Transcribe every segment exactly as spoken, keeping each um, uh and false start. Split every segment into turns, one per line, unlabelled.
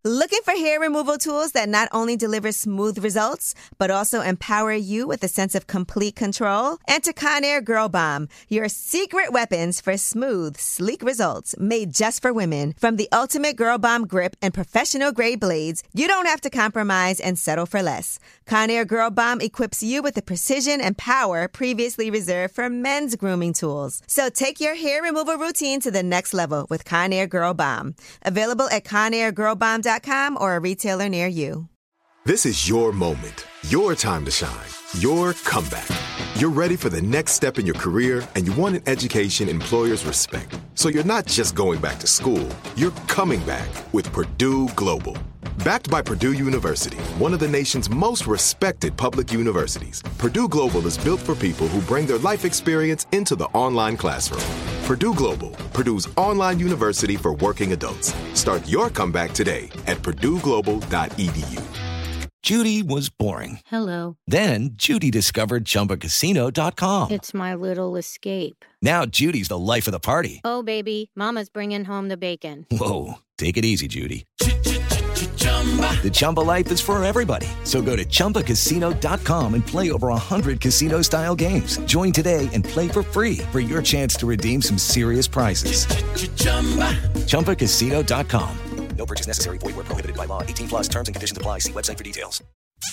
Looking for hair removal tools that not only deliver smooth results, but also empower you with a sense of complete control? Enter Conair Girl Bomb, your secret weapons for smooth, sleek results made just for women. From the ultimate Girl Bomb grip and professional-grade blades, you don't have to compromise and settle for less. Conair Girl Bomb equips you with the precision and power previously reserved for men's grooming tools. So take your hair removal routine to the next level with Conair Girl Bomb. Available at conair girl bomb dot com or a retailer near you.
This is your moment, your time to shine, your comeback. You're ready for the next step in your career, and you want an education employers respect. So you're not just going back to school, you're coming back with Purdue Global. Backed by Purdue University, one of the nation's most respected public universities, Purdue Global is built for people who bring their life experience into the online classroom. Purdue Global, Purdue's online university for working adults. Start your comeback today at purdue global dot e d u.
Judy was boring.
Hello.
Then Judy discovered chumba casino dot com.
It's my little escape.
Now Judy's the life of the party.
Oh, baby, mama's bringing home the bacon.
Whoa, take it easy, Judy. The Chumba life is for everybody. So go to chumba casino dot com and play over one hundred casino-style games. Join today and play for free for your chance to redeem some serious prizes. chumba casino dot com. No purchase necessary. Void where prohibited by law. eighteen plus terms and conditions apply. See website for details.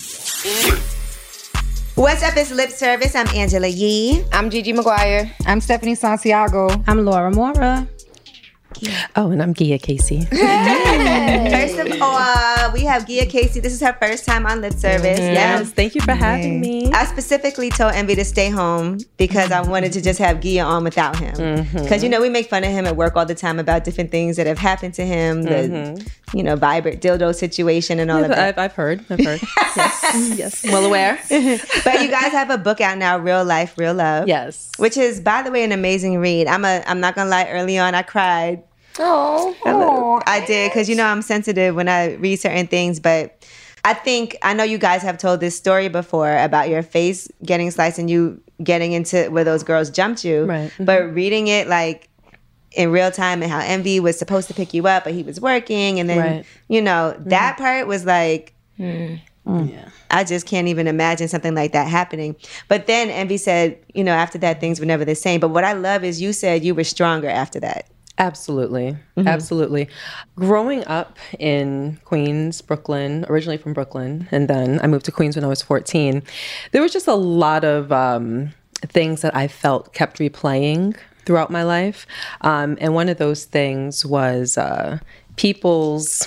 What's up, it's Lip Service. I'm Angela Yee.
I'm Gigi McGuire.
I'm Stephanie Santiago.
I'm Laura Mora.
Oh, and I'm Gia Casey.
First of all, we have Gia Casey. This is her first time on Lip Service.
Mm-hmm. Yes, thank you for having me.
I specifically told Envy to stay home because I wanted to just have Gia on without him. Because, mm-hmm. you know, we make fun of him at work all the time about different things that have happened to him. The, mm-hmm. you know, vibrant dildo situation and all
yeah,
of that.
I've, I've heard. I've heard. Yes. Yes. Well aware.
But you guys have a book out now, Real Life, Real Love.
Yes.
Which is, by the way, an amazing read. I'm a. I'm not going to lie, early on, I cried.
Oh,
I did, because you know I'm sensitive when I read certain things, but I think, I know you guys have told this story before about your face getting sliced and you getting into where those girls jumped you,
right. Mm-hmm.
But reading it like in real time and how Envy was supposed to pick you up, but he was working, and then,
right.
you know, mm-hmm. that part was like,
mm. Mm. Yeah.
I just can't even imagine something like that happening. But then Envy said, you know, after that, things were never the same. But what I love is you said you were stronger after that.
Absolutely. Mm-hmm. Absolutely. Growing up in Queens, Brooklyn, originally from Brooklyn, and then I moved to Queens when I was fourteen, there was just a lot of um, things that I felt kept replaying throughout my life. Um, and one of those things was uh, people's...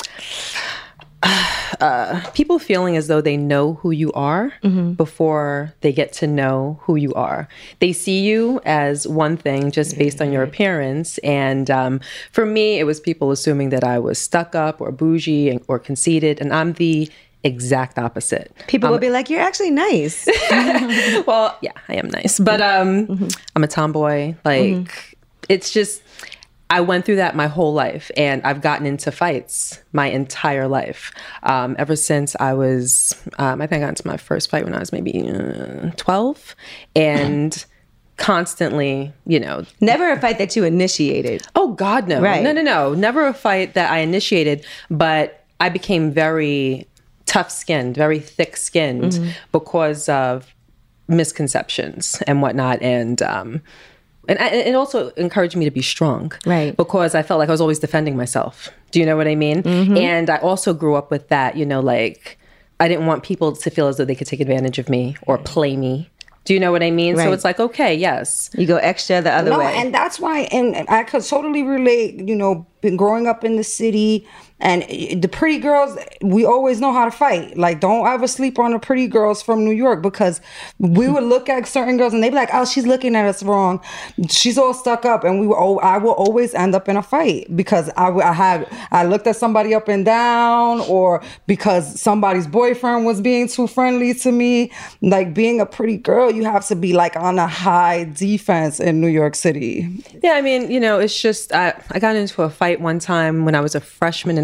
Uh, people feeling as though they know who you are mm-hmm. before they get to know who you are. They see you as one thing just based on your appearance. And um, for me, it was people assuming that I was stuck up or bougie and, or conceited. And I'm the exact opposite.
People
um,
will be like, you're actually nice.
Well, yeah, I am nice. But um, mm-hmm. I'm a tomboy. Like, mm-hmm. it's just... I went through that my whole life, and I've gotten into fights my entire life. Um, ever since I was, um, I think I got into my first fight when I was maybe uh, twelve, and constantly, you know.
Never a fight that you initiated.
Oh, God, no.
Right.
No, no, no. Never a fight that I initiated, but I became very tough-skinned, very thick-skinned mm-hmm. because of misconceptions and whatnot, and... Um, And I, it also encouraged me to be strong.
Right.
Because I felt like I was always defending myself. Do you know what I mean? Mm-hmm. And I also grew up with that, you know, like, I didn't want people to feel as though they could take advantage of me or play me. Do you know what I mean? Right. So it's like, okay, yes.
You go extra the other
no,
way.
And that's why, and I could totally relate, you know, been growing up in the city, and the pretty girls, we always know how to fight. Like, don't ever sleep on the pretty girls from New York, because we would look at certain girls and they'd be like, oh, she's looking at us wrong. She's all stuck up. And we were, oh, I will always end up in a fight because I, I had, I looked at somebody up and down, or because somebody's boyfriend was being too friendly to me. Like, being a pretty girl, you have to be like on a high defense in New York City.
Yeah, I mean, you know, it's just, I, I got into a fight one time when I was a freshman in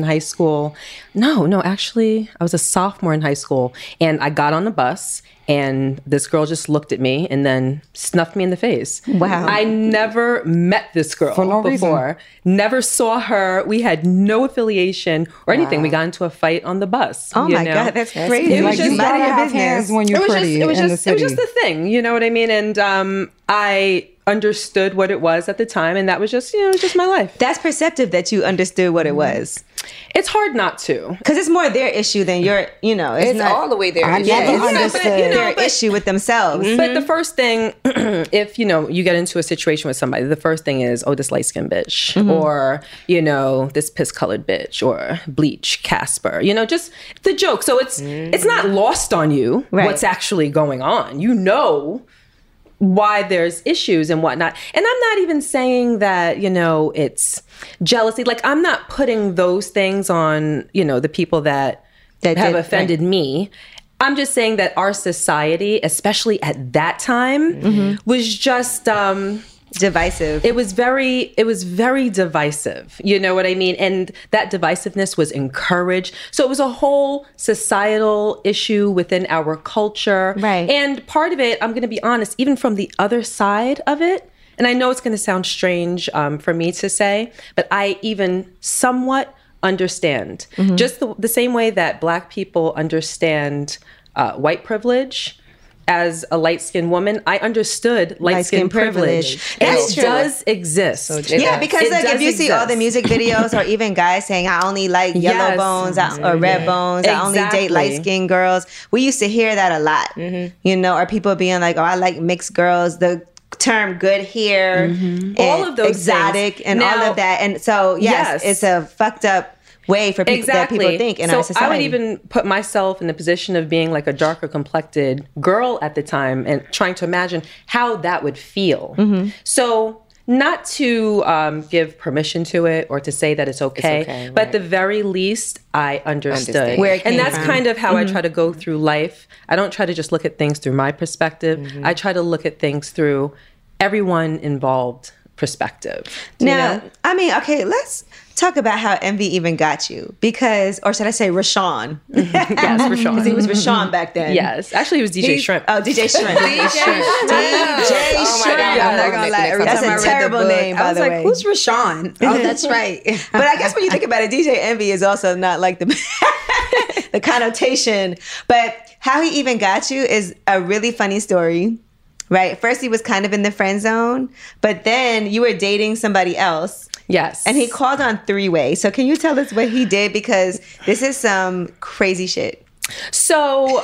high school. No, no, actually, I was a sophomore in high school. And I got on the bus, and this girl just looked at me and then snuffed me in the face.
Wow.
I never met this girl
For no
before.
reason.
Never saw her. We had no affiliation or anything. We got into a fight on the bus.
Oh
you
my
know?
God, that's crazy.
It was
Like,
just
you
mind
gotta
your
have
business.
hands when you're
it was
pretty
just, it was
in
just,
the
it was
city.
just the thing, you know what I mean? And um, I understood what it was at the time, and that was just, you know, it was just my life.
That's perceptive that you understood what it was.
It's hard not to.
Because it's more their issue than your, you know, it's,
It's
not
all the way there.
I
yeah,
never
it's
understood.
but, you know,
their
but-
issue with themselves.
But the first thing, if, you know, you get into a situation with somebody, the first thing is, oh, this light-skinned bitch,
Mm-hmm.
or, you know, this piss-colored bitch, or bleach, Casper, you know, just the joke. So it's it's not lost on you
Right.
what's actually going on. You know why there's issues and whatnot. And I'm not even saying that, you know, it's jealousy. Like, I'm not putting those things on, you know, the people that,
That
have
did-
offended me. I'm just saying that our society, especially at that time, was just um
Divisive.
it was very it was very divisive. You know what I mean? And that divisiveness was encouraged. So it was a whole societal issue within our culture.
Right.
And part of it, I'm going to be honest, even from the other side of it, and I know it's going to sound strange um, for me to say, but I even somewhat understand. Just the, the same way that Black people understand uh, white privilege. As a light-skinned woman, I understood light-skinned
Light-skinned privilege.
privilege.
That's
And
true.
it does exist.
Yeah, because
It
like if
does
you see all the
exist.
music videos or even guys saying I only like yellow
Yes.
bones I- or red bones, I only date
Exactly.
light skinned girls. We used to hear that a lot, you know, or people being like, oh, I like mixed girls. The term good hair, and
All of those
exotic,
things.
and all
Now-
of that. And so, yes,
Yes.
it's a fucked up way for people that people think in
so
our society.
I would even put myself in the position of being like a darker complected girl at the time and trying to imagine how that would feel.
Mm-hmm.
So not to um, give permission to it or to say that it's okay,
okay,
but
right.
at the very least, I understood.
Understand.
Where it came
and that's
from.
kind of how I try to go through life. I don't try to just look at things through my perspective. I try to look at things through everyone involved perspective. Do you
Now,
know?
I mean, okay, let's talk about how Envy even got you. Because, or should I say Rashawn?
Yes, Rashawn.
Because he was Rashawn back then.
Yes, actually, it was D J
He's-
Shrimp.
Oh, D J Shrimp. D J Shrimp. D J
Oh my
Shrimp.
God.
I'm not gonna lie.
Every
That's
time I read
a
the
terrible
book,
name, by
I was
the
like,
way.
who's Rashawn? Oh, that's right.
But I guess when you think about it, D J Envy is also not like the the connotation. But how he even got you is a really funny story. Right? First, he was kind of in the friend zone, but then you were dating somebody else.
Yes.
And he called on three-way. So can you tell us what he did? Because this is some crazy shit.
So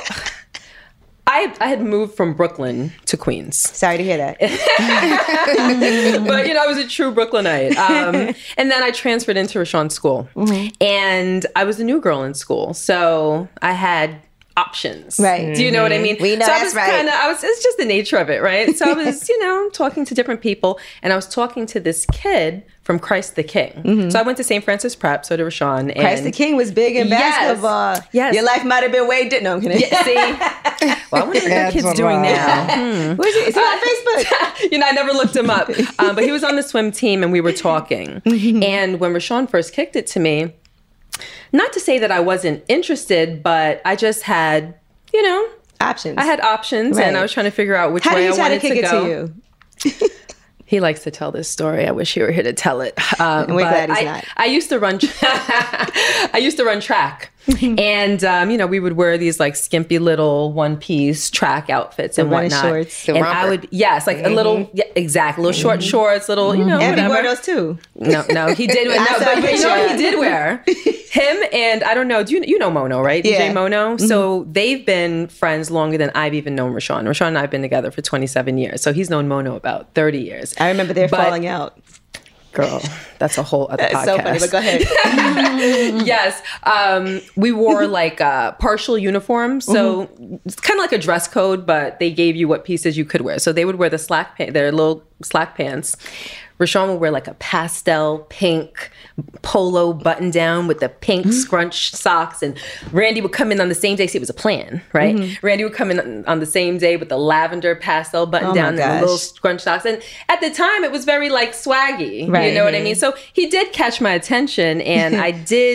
I I had moved from Brooklyn to Queens.
Sorry to hear that.
But, you know, I was a true Brooklynite. Um, and then I transferred into Rashawn's school. And I was a new girl in school. So I had options.
Right.
Do you know what I mean?
We know
so I
that's
was
right.
Kinda, I was, it's just the nature of it, right? So I was, you know, talking to different people. And I was talking to this kid from Christ the King. So I went to Saint Francis Prep, so did Rashawn. And
Christ the King was big in
Yes.
basketball.
Yes.
Your life might have been way different. No, I'm kidding.
Yeah, see? Well, I wonder what that
Adds
kid's
a
doing
lot.
now.
Where's he? Is he on Facebook?
You know, I never looked him up. Um, but he was on the swim team and we were talking. And when Rashawn first kicked it to me, not to say that I wasn't interested, but I just had, you know,
Options.
I had options
Right.
and I was trying to figure out which
How
way
did
I
he try to
wanted
kick
to,
it
go.
to you?
He likes to tell this story. I wish he were here to tell it. Um,
And we're
but
glad he's
I,
not.
I used to run. I used to run track, and um, you know, we would wear these like skimpy little one-piece track outfits and
running
whatnot.
shorts.
The
and I
romper.
would, yes, like a little, yeah, exactly, little short shorts, little, you know,
Envy
whatever.
wore those too.
No, no, he did.
I
No,
saw
but
a
you know what he
picture.
did wear? Him and I don't know. Do you you know Mono, right? D J
Yeah.
Mono. So they've been friends longer than I've even known Rashawn. Rashawn and I have been together for twenty-seven years. So he's known Mono about thirty years.
I remember they're
But-
falling out.
Girl, that's a whole other
It's
podcast.
so funny, but go ahead.
Yes, um, we wore like uh, partial uniforms, so it's kind of like a dress code, but they gave you what pieces you could wear. So they would wear the slack pants, their little slack pants. Rashawn would wear like a pastel pink polo button down with the pink scrunch socks, and Randy would come in on the same day. See, it was a plan, right? Randy would come in on the same day with the lavender pastel button
Oh my
down and the
gosh.
little scrunch socks. And at the time, it was very like swaggy.
Right.
You know what I mean? So he did catch my attention, and I did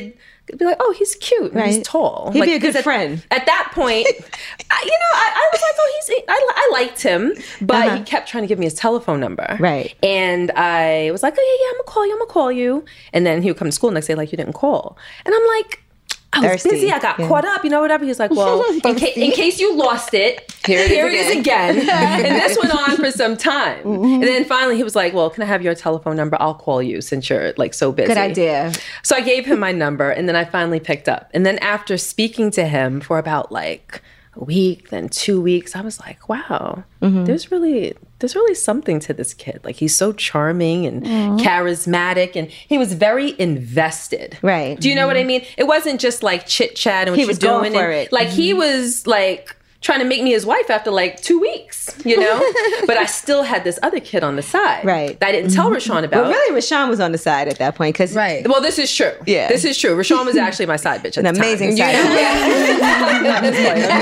be like, oh, he's cute. And
Right.
he's tall.
He'd
like,
be a good
'cause at,
friend.
At that point, I, you know, I, I was like, oh, he's, I, I liked him, but
Uh-huh.
he kept trying to give me his telephone number.
Right.
And I was like, oh, yeah, yeah, I'm going to call you. I'm going to call you. And then he would come to school next day like, you didn't call. And I'm like, I was
Thirsty.
busy. I got
Yeah.
caught up, you know, whatever. He was like, well, in, ca- in case you lost it, here it is, it is again. And this went on for some time. And then finally he was like, well, can I have your telephone number? I'll call you since you're like so busy.
Good idea.
So I gave him my number and then I finally picked up. And then after speaking to him for about like a week, then two weeks, I was like, wow,
Mm-hmm.
there's really there's really something to this kid. Like he's so charming and charismatic and he was very invested.
Right.
Do you know what I mean? It wasn't just like chit chat and what
He
you're
was going
doing.
for
and,
it.
Like he was like trying to make me his wife after like two weeks, you know? But I still had this other kid on the side.
Right.
That I didn't tell Rashawn about.
But really, Rashawn was on the side at that point because
Right.
Well, this is true.
Yeah.
This is true. Rashawn was actually my side bitch at
an
the time.
amazing side.
I'm just playing,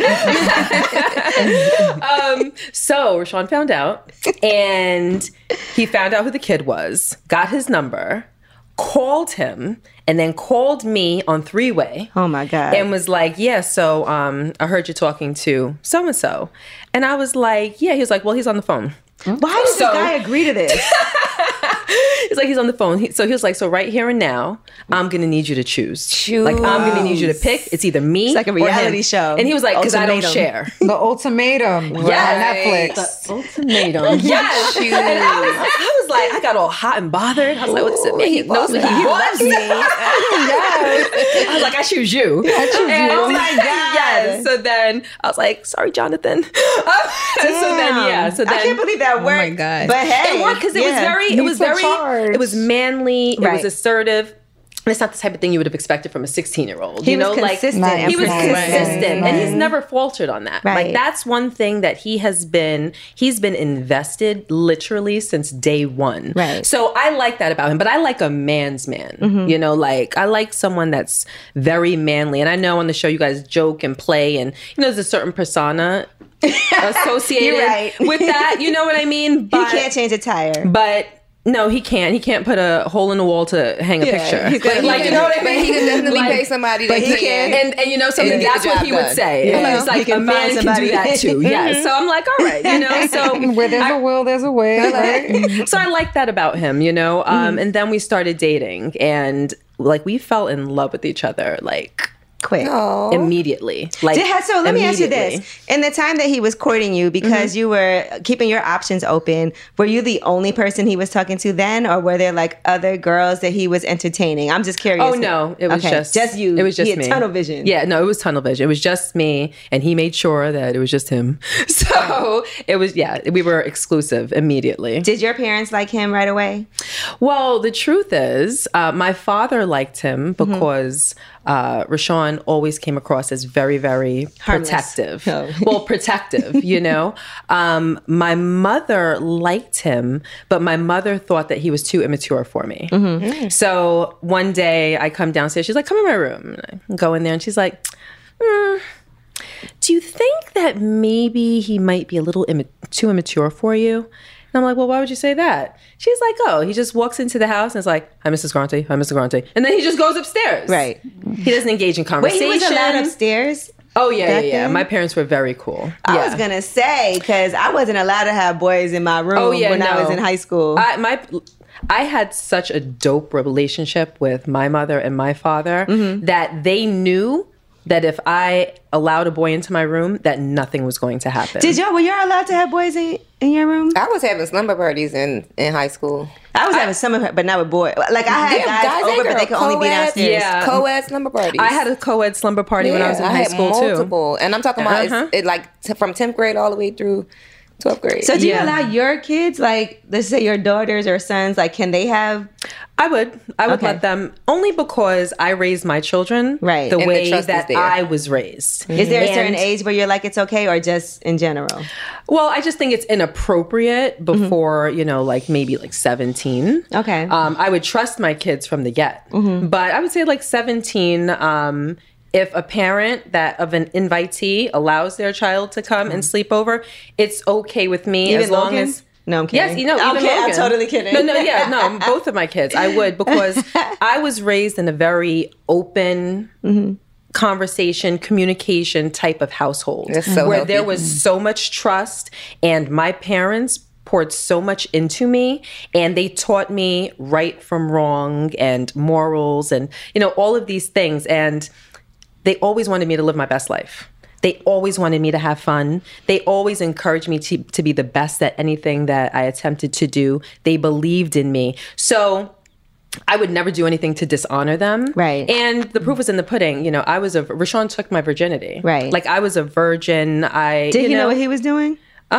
I'm just playing. um, so Rashawn found out, and he found out who the kid was, got his number, called him, and then called me on three-way.
Oh my God.
And was like, yeah, so um, I heard you talking to so-and-so. And I was like, yeah. He was like, well, he's on the phone.
Why did
So-
this guy agree to this?
He's like, he's on the phone. He, so he was like, so right here and now, I'm going to need you to choose.
Choose.
Like, I'm going to need you to pick. It's either me
It's like a
or
reality
him.
show.
And he was like, because I don't
Ultimatum.
share.
The ultimatum.
Yes.
On Netflix.
Ultimatum. Yes. And I was, I was like, I got all hot and bothered. I was like, what's it mean? He knows what he wants. I was like, I choose you. I choose
you. Oh my God.
Yes. So then I was like, sorry, Jonathan. So then, yeah. So then,
I can't believe that worked.
my God.
But hey,
it worked because it
yeah.
was very, it
Lead
was
for
very,
charge.
it was manly, it
Right.
was assertive. And it's not the type of thing you would have expected from a sixteen-year-old.
He
You know,
was
like
consistent
Nice.
and
he was
persistent.
consistent,
Right.
and he's never faltered on that.
Right.
Like that's one thing that he has been. He's been invested literally since day one.
Right.
So I like that about him. But I like a man's man.
Mm-hmm.
You know, like I like someone that's very manly. And I know on the show you guys joke and play, and you know, there's a certain persona associated
You're right.
with that. You know what I mean?
He
But,
can't change a tire.
But no, he can't. He can't put a hole in the wall to hang a picture.
he's gonna-
like, you know what I
But
mean?
he can definitely
Like,
pay somebody
but
that
he
can.
can.
and and you know something,
And get
that's
the
what
job
he would
done.
say.
Yeah.
He's like,
He can
a man
find
can
somebody.
do that too. Yeah. So I'm like, all right, you know. So
Where there's a will, there's a way. Right?
so I like that about him, you know. Um, and then we started dating, and like we fell in love with each other, like
Quick.
immediately. Like
Did- so let me ask you
immediately.
this. In the time that he was courting you, because you were keeping your options open, were you the only person he was talking to then, or were there like other girls that he was entertaining? I'm just curious.
Oh no, it was
Okay,
just
just you.
It was just
He had
me.
tunnel vision.
Yeah, no, it was tunnel vision. It was just me, and he made sure that it was just him. So it was, yeah, we were exclusive immediately.
Did your parents like him right away?
Well, the truth is, uh, my father liked him because uh, Rashawn always came across as very, very
Harmless.
protective.
Oh.
Well, protective, you know. Um, my mother liked him, but my mother thought that he was too immature for me. So one day I come downstairs. She's like, "Come in my room." And I go in there, and she's like, "Hmm, do you think that maybe he might be a little imma- too immature for you?" And I'm like, well, why would you say that? She's like, oh, he just walks into the house and is like, hi, Missus Grante, hi, Mister Grante. And then he just goes upstairs.
Right.
He doesn't engage in
Wait,
conversation.
he was allowed upstairs?
Oh, yeah, yeah,
back
yeah.
then?
My parents were very cool.
I
yeah.
was gonna say, because I wasn't allowed to have boys in my room
Oh, yeah,
when I
no.
was in high school.
I, my, I had such a dope relationship with my mother and my father
Mm-hmm.
that they knew that if I allowed a boy into my room, that nothing was going to happen.
Did y'all, were y'all allowed to have boys in, in your room?
I was having slumber parties in, in high school.
I was having some of it, but not with boys. Like I had
Yeah,
guys,
guys and
over, but they
girls,
could only be
co-ed,
downstairs.
Yeah.
Co-ed slumber parties.
I had a co-ed slumber party when I was in
Yeah,
high
had
school too.
multiple. And I'm talking about
Uh-huh.
it's, it like t- from tenth grade all the way through twelfth grade.
So do you
Yeah.
allow your kids, like let's say your daughters or sons, like can they have?
I would. I would
Okay.
let them, only because I raised my children
Right.
the
And the
way
trust is
that
there.
I was raised.
Is there a certain
And-
age where you're like it's okay, or just in general?
Well, I just think it's inappropriate before, you know, like maybe like seventeen.
Okay.
Um, I would trust my kids from the get. But I would say like seventeen, um, if a parent that of an invitee allows their child to come and sleep over, it's okay with me
Even
as long
Logan?
as
No, I'm kidding.
Yes, you know, even
okay,
Logan.
I'm totally kidding.
No, no, yeah, no, both of my kids. I would, because I was raised in a very open mm-hmm. conversation, communication type of household
so
where
healthy.
there was so much trust, and my parents poured so much into me, and they taught me right from wrong and morals and, you know, all of these things. And they always wanted me to live my best life. They always wanted me to have fun. They always encouraged me to, to be the best at anything that I attempted to do. They believed in me. So I would never do anything to dishonor them.
Right.
And the proof was in the pudding. You know, I was a, Rashawn took my virginity.
Right.
Like, I was a virgin. I
Did
you
he
know,
know what he was doing?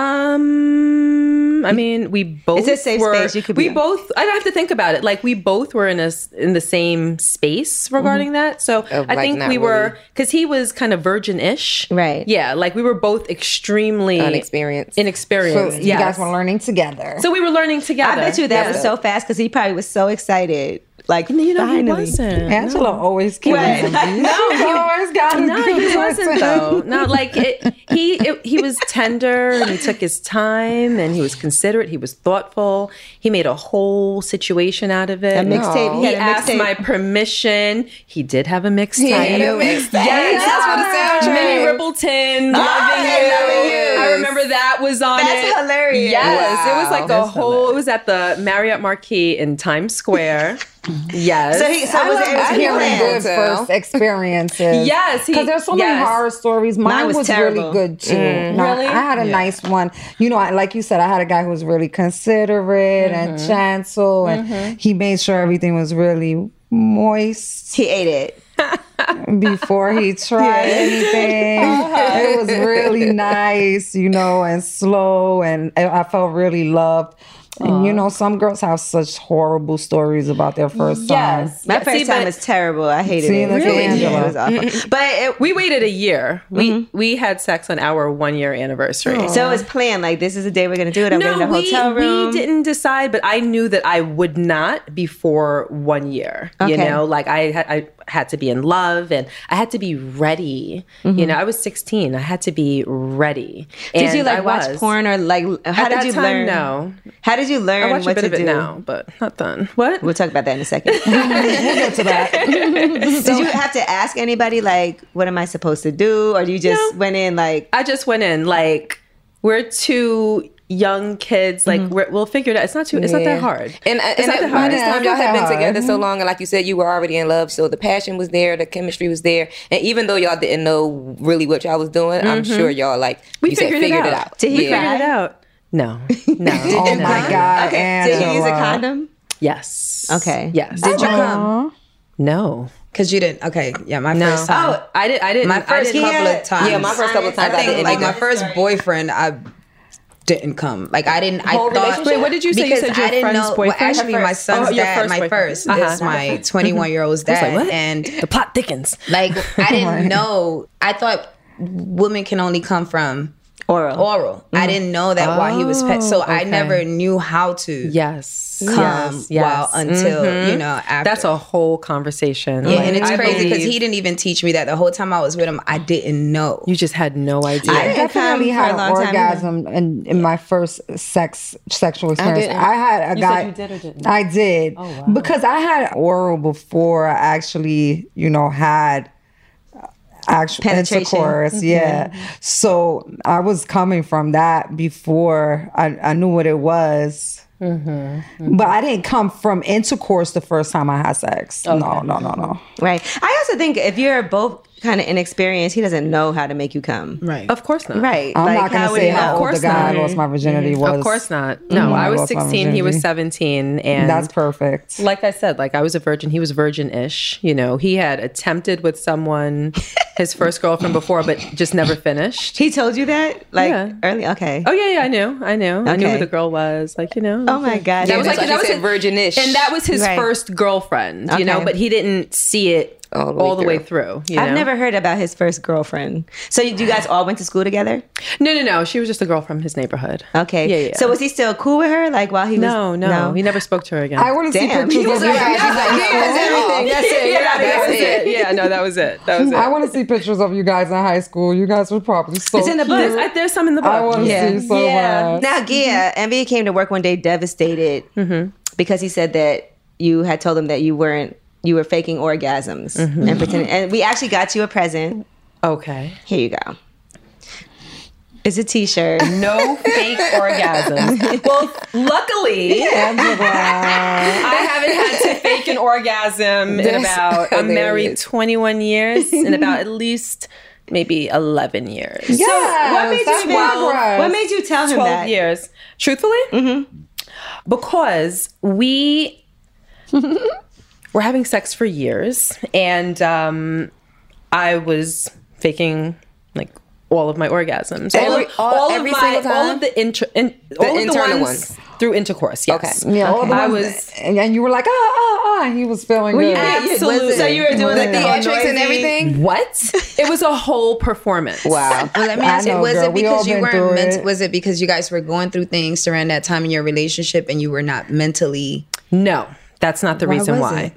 Um, I mean, we both
It's a safe
were,
space you could
we
be in.
both, I don't have to think about it. Like, we both were in a, s- in the same space regarding that. So
Of,
I
like,
think
not
we were,
really-
cause he was kind of virgin-ish.
Right.
Yeah. Like, we were both extremely
Unexperienced.
So
inexperienced.
you
yes.
guys were learning together.
So we were learning together.
I bet you that
Yeah.
was so fast because he probably was so excited. Like,
You know, he
finally.
wasn't.
Angela always killing
Right.
them.
No,
She always got
No, he wasn't though. No, like it, he it, he was tender, and he took his time, and he was considerate. He was thoughtful. He made a whole situation out of it.
A mixtape. He
He,
had a
asked
mixtape.
my permission. He did have a mixtape.
had a mixtape.
Yes,
That's for the soundtrack.
Minnie Rippleton, loving you.
Loving You.
I remember that was on
That's
it.
hilarious.
Yes, it was like a
That's
whole. It was at the Marriott Marquis in Times Square. Yes.
So he, so
I
was
love
it, it was
hearing
planned.
good
Hotel.
first experiences.
Yes, he-
because there's so many
yes.
horror stories. Mine,
Mine was
was,
terrible.
really good too. No,
Really?
I had a nice one. You know, I, like you said, I had a guy who was really considerate and gentle, and he made sure everything was really moist
He ate it.
before he tried anything. It was really nice, you know, and slow, and I I felt really loved. And you know, some girls have such horrible stories about their first time.
Yes.
My
Yeah,
first
see,
time
but-
was terrible. I hated
See,
it.
look at
Really?
Angela.
Yeah, it was awful. But it,
We waited a year. We we had sex on our one year anniversary.
so it was planned. Like, this is the day we're going to do it. I'm
no,
getting a
we,
hotel room.
we didn't decide, but I knew that I would not before one year. You
Okay.
know, like I had, I had to be in love, and I had to be ready. You know, I was sixteen. I had to be ready.
Did
And
you like
I
watch
was.
porn or like how
At
did
that
you
time,
learn?
no.
How did you learn
I watch a
what
bit
to
of it
do?
now, but not done. What?
We'll talk about that in a second.
We'll get to that.
Did you have to ask anybody like, what am I supposed to do, or do you just
No.
went in like?
I just went in like, we're two young kids. Like we're, we'll figure it out. It's not too. It's not
Yeah.
that hard.
And,
It's
and
not
at
that
by
hard.
this
It's
time,
not
y'all had
that
been
hard.
together so long, and like you said, you were already in love. So the passion was there, the chemistry was there, and even though y'all didn't know really what y'all was doing, I'm sure y'all like
We
you said,
figured,
figured
it,
it
out.
out.
Did he
We
Yeah.
cry?
figured it out. No, no.
Oh my God,
Did you use a
Angela.
condom?
Yes.
Okay.
Yes.
Did you come?
No.
Because you didn't. Okay, yeah, my first time.
Oh, I did. I didn't.
my
I
first
didn't-
couple
Yeah.
of times.
Yeah, my first couple of times
I
I
think
didn't
like
either.
my first boyfriend, I didn't come. Like I didn't. I
Whole
thought.
relationship?
Wait, what did you say? You
Because
said your
I didn't
friend's
know.
boyfriend?
Well, actually,
Her
my
first-
son's
oh, your
dad,
first
my
boyfriend.
first,
Uh-huh.
is my twenty-one year old's
I was
dad,
like, what?
and
The plot thickens.
like I didn't know. I thought women can only come from
Oral.
oral. I didn't know that while he was pet. So I
okay.
never knew how to
Yes.
come
Yes. Yes.
while until you know after.
That's a whole conversation.
Yeah,
Like,
and it's
I
crazy because
believe
he didn't even teach me that. The whole time I was with him, I didn't know.
You just had no idea.
I
I
didn't
definitely
come for a
had an
long time
orgasm in, in my first sex sexual experience.
didn't.
I, had a
You
guy.
said you did or didn't?
I did because I had oral before I actually, you know, had actual
Penetration.
intercourse. Yeah, so I was coming from that before I, I knew what it was. But I didn't come from intercourse the first time I had sex. No, no, no, no.
Right. I also think if you're both kind of inexperienced, he doesn't know how to make you come.
Right.
Of course not.
Right.
I'm
Like,
not going
how
to
would
say
he
how
know?
old the
course
guy I
not.
lost my virginity was.
Of course not. No,
when
I was
lost my
sixteen. He was
virginity.
seventeen, and
That's perfect.
like I said, like I was a virgin. He was virgin-ish. You know, he had attempted with someone, his first girlfriend before, but just never finished.
He told you that? Like
Yeah.
early? Okay.
Oh yeah, yeah, I knew, I knew, I knew
Okay.
who the girl was. Like you know.
Oh my God.
That was
that's
like
why
that
she
was
said
his,
virgin-ish.
and that was his
Right.
first girlfriend. You know,
Okay.
but he didn't see it
all the way
all the
through.
way through. You
I've
know?
never heard about his first girlfriend. So you, you guys all went to school together?
No, no, no. She was just a girl from his neighborhood.
Okay.
Yeah, yeah.
So was he still cool with her? Like while he was
No, no, He never spoke to her again.
I want to see
Damn.
pictures
He was
of you
like,
guys.
"That's like, that's everything. That's it. You're out of
that
here."
was it. Yeah, no, that was it. That was it.
I want to see pictures of you guys in high school. You guys were probably so
It's in the book.
cute.
There's, I- there's some in the book.
I want to
Yeah.
see so
Yeah.
much.
Now, Gia, Envy came to work one day devastated because he said that you had told him that you weren't, you were faking orgasms and pretending. And we actually got you a present.
Okay.
Here you go. It's a T-shirt.
No fake orgasms. Well, luckily, I haven't had to fake an orgasm in
That's
about, I'm married
hilarious.
twenty-one years, in about at least maybe eleven years.
Yes,
what made you
that's
even-
progress.
What made you tell him
twelve
that?
years. Truthfully? Mm-hmm. Because we were having sex for years, and um, I was faking like all of my orgasms.
Every-
all,
all-
all
every
of
single
my, all
time?
of the inter, in, all of the
internal
ones,
ones.
through intercourse. Yes.
Okay.
Yeah, all the
I
ones,
was
and, and you were like, ah, ah, ah, and he was feeling good.
absolutely.
So you were doing like the
Theatrics and everything?
What? It was a whole performance.
Wow.
Well, let me
I
ask you:
know,
Was
girl.
it
We all
because you
been through
weren't meant?
it.
Was it because you guys were going through things during that time in your relationship, and you were not mentally?
No, that's not the
Why
reason
was
why.
it?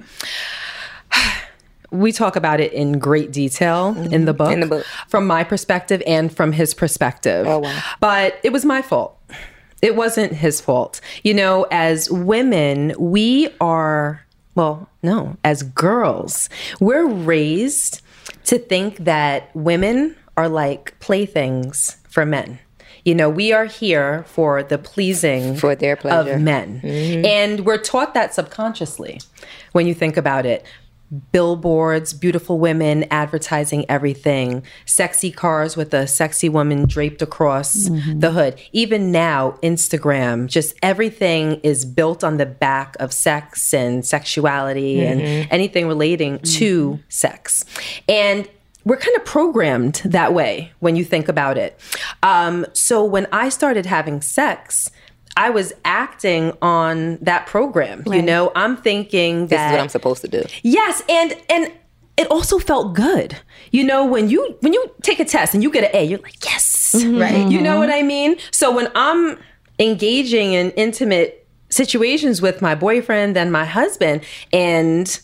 We talk about it in great detail in the book,
In the book.
from my perspective and from his perspective.
Oh, wow.
But it was my fault. It wasn't his fault. You know, as women, we are, well, no, as girls, we're raised to think that women are like playthings for men. You know, we are here for the pleasing
For their pleasure.
of men. And we're taught that subconsciously when you think about it. Billboards, beautiful women advertising everything, sexy cars with a sexy woman draped across the hood. Even now, Instagram, just everything is built on the back of sex and sexuality and anything relating to sex. And we're kind of programmed that way when you think about it. Um, so when I started having sex, I was acting on that program. You know, I'm thinking
This
that
is what I'm supposed to do.
yes, and and it also felt good. You know, when you when you take a test and you get an A, you're like, yes,
Right.
You know what I mean? So when I'm engaging in intimate situations with my boyfriend and my husband, and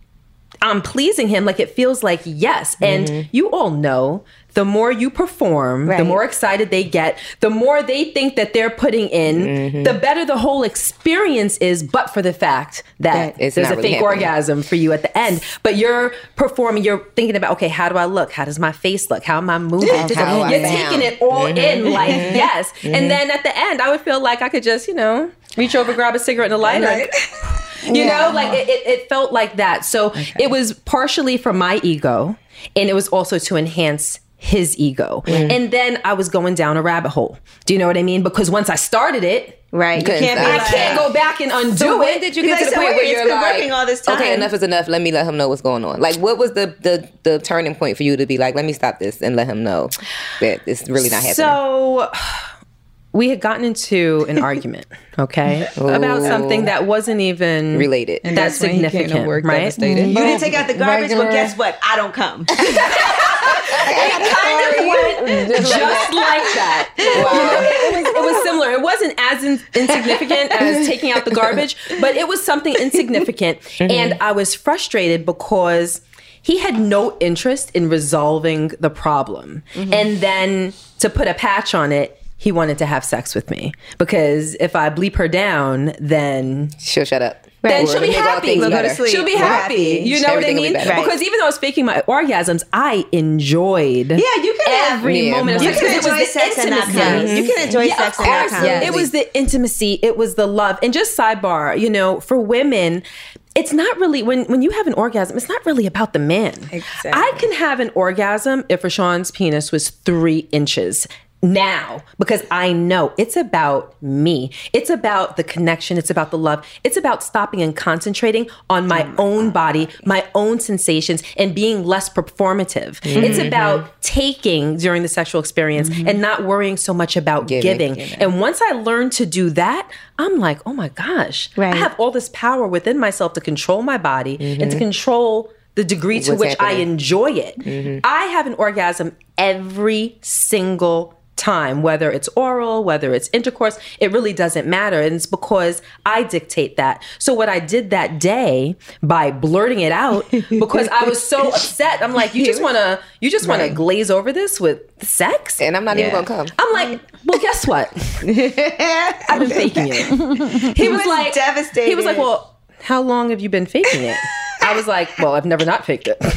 I'm pleasing him, like it feels like yes. And you all know, the more you perform, the
Right.
more excited they get, the more they think that they're putting in, the better the whole experience is, but for the fact that
It's
there's
not
a
really
fake
happening.
orgasm for you at the end. But you're performing, you're thinking about, okay, how do I look? How does my face look? How am I moving?
How I
You're
sound.
taking it all in, like, yes. And then at the end, I would feel like I could just, you know, reach over, grab a cigarette and a lighter. You know, like it, it, it felt like that. So it was partially from my ego, and it was also to enhance his ego. And then I was going down a rabbit hole. Do you know what I mean? Because once I started it,
Right. You
couldn't
can't be
stop.
I
like,
can't go back and undo
So
it.
when did you
You're
get
like,
to the
so
point
wait,
where
it's
you're
been
like,
working all this time.
okay, enough is enough. Let me let him know what's going on. Like, what was the the the turning point for you to be like, let me stop this and let him know that it's really not happening?
So we had gotten into an argument, okay, about something that wasn't even
Related.
And
that
that's when he came to
significant,
work
right?
devastated.
You didn't take out the garbage,
Regular-
but guess what? I don't come.
It kind of went just like that. You know, it, it was, it was similar. It wasn't as in, insignificant as taking out the garbage, but it was something insignificant. And I was frustrated because he had no interest in resolving the problem. And then to put a patch on it, he wanted to have sex with me. Because if I bleep her down, then
She'll shut up.
then
Or
she'll be
make all
happy.
things
We'll go to
better.
sleep.
She'll be
We're
happy.
happy.
You know
Everything
what
will
I
be
mean?
better. Right.
Because even though I was faking my orgasms, I enjoyed
Yeah, you can have
every
Yeah.
moment of
You
sex.
can
It was
enjoy
the
sex and not
intimacy.
come. You can enjoy
Yeah,
sex
of
and not
course.
come.
Yes.
It was the intimacy. It was the love. And just sidebar, you know, for women, it's not really, when, when you have an orgasm, it's not really about the man.
Exactly.
I can have an orgasm if Rashawn's penis was three inches. Now, because I know it's about me. It's about the connection. It's about the love. It's about stopping and concentrating on my own body, my own sensations, and being less performative. It's about taking during the sexual experience and not worrying so much about
Giving.
giving. And once I learned to do that, I'm like, oh my gosh,
Right.
I have all this power within myself to control my body and to control the degree to
What's
which I
happening.
enjoy it.
Mm-hmm.
I have an orgasm every single time, whether it's oral, whether it's intercourse, it really doesn't matter. And it's because I dictate that. So what I did that day by blurting it out, because I was so upset, I'm like, you just want to, you just want to glaze over this with sex?
And I'm not even gonna come.
I'm like, well, guess what? I've been faking it. He was,
was
like,
devastated.
He was like, well, how long have you been faking it? I was like, well, I've never not faked it.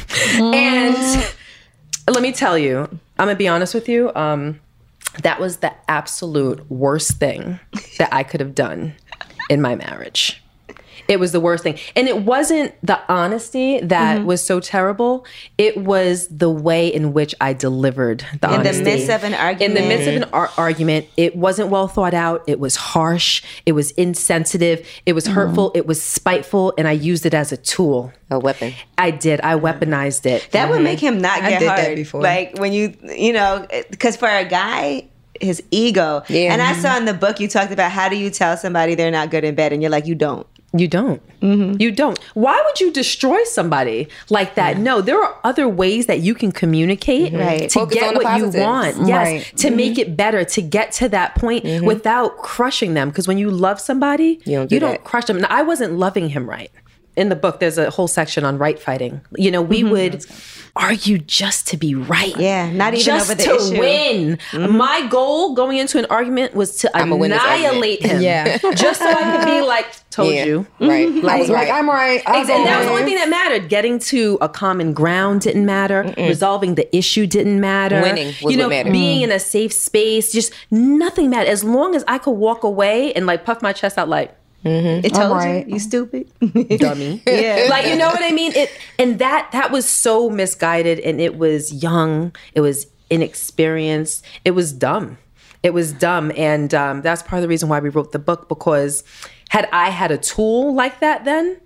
And let me tell you, I'm gonna be honest with you. Um, that was the absolute worst thing that I could have done in my marriage. It was the worst thing. And it wasn't the honesty that mm-hmm. was so terrible. It was the way in which I delivered the
in
honesty.
In the midst of an argument.
In the midst of an ar- argument. It wasn't well thought out. It was harsh. It was insensitive. It was mm-hmm. hurtful. It was spiteful. And I used it as a tool.
A weapon.
I did. I weaponized it.
That mm-hmm. would make him not
I
get
did
hard.
that before.
Like when you, you know, because for a guy, his ego.
Yeah.
And I saw in the book you talked about how do you tell somebody they're not good in bed, and you're like, you don't.
You don't. Mm-hmm. You don't. Why would you destroy somebody like that? No, there are other ways that you can communicate
mm-hmm. right.
to
Focus
get
on the
what you
positives.
want. Yes,
right.
to
mm-hmm.
make it better, to get to that point mm-hmm. without crushing them. Because when you love somebody,
you don't, do
you don't
that.
crush them. Now, I wasn't loving him right. In the book, there's a whole section on right fighting. You know, we mm-hmm. would argue just to be right.
Yeah, not even
just
over the
to
issue.
win. Mm-hmm. My goal going into an argument was to
I'm
annihilate him.
Yeah.
Just so I could be like, told
Yeah.
you.
Right.
I
Like,
was like, I'm right. I'll
Exactly. And that was the
go
only thing that mattered. Getting to a common ground didn't matter. Mm-mm. Resolving the issue didn't matter.
Winning was
you know,
what mattered.
being in a safe space, just nothing mattered. As long as I could walk away and like puff my chest out like,
mm-hmm. It told
right.
you, you stupid.
dummy.
Yeah.
Like, you know what I mean? It and that that was so misguided, and it was young, it was inexperienced, it was dumb. It was dumb. And um, that's part of the reason why we wrote the book, because had I had a tool like that then,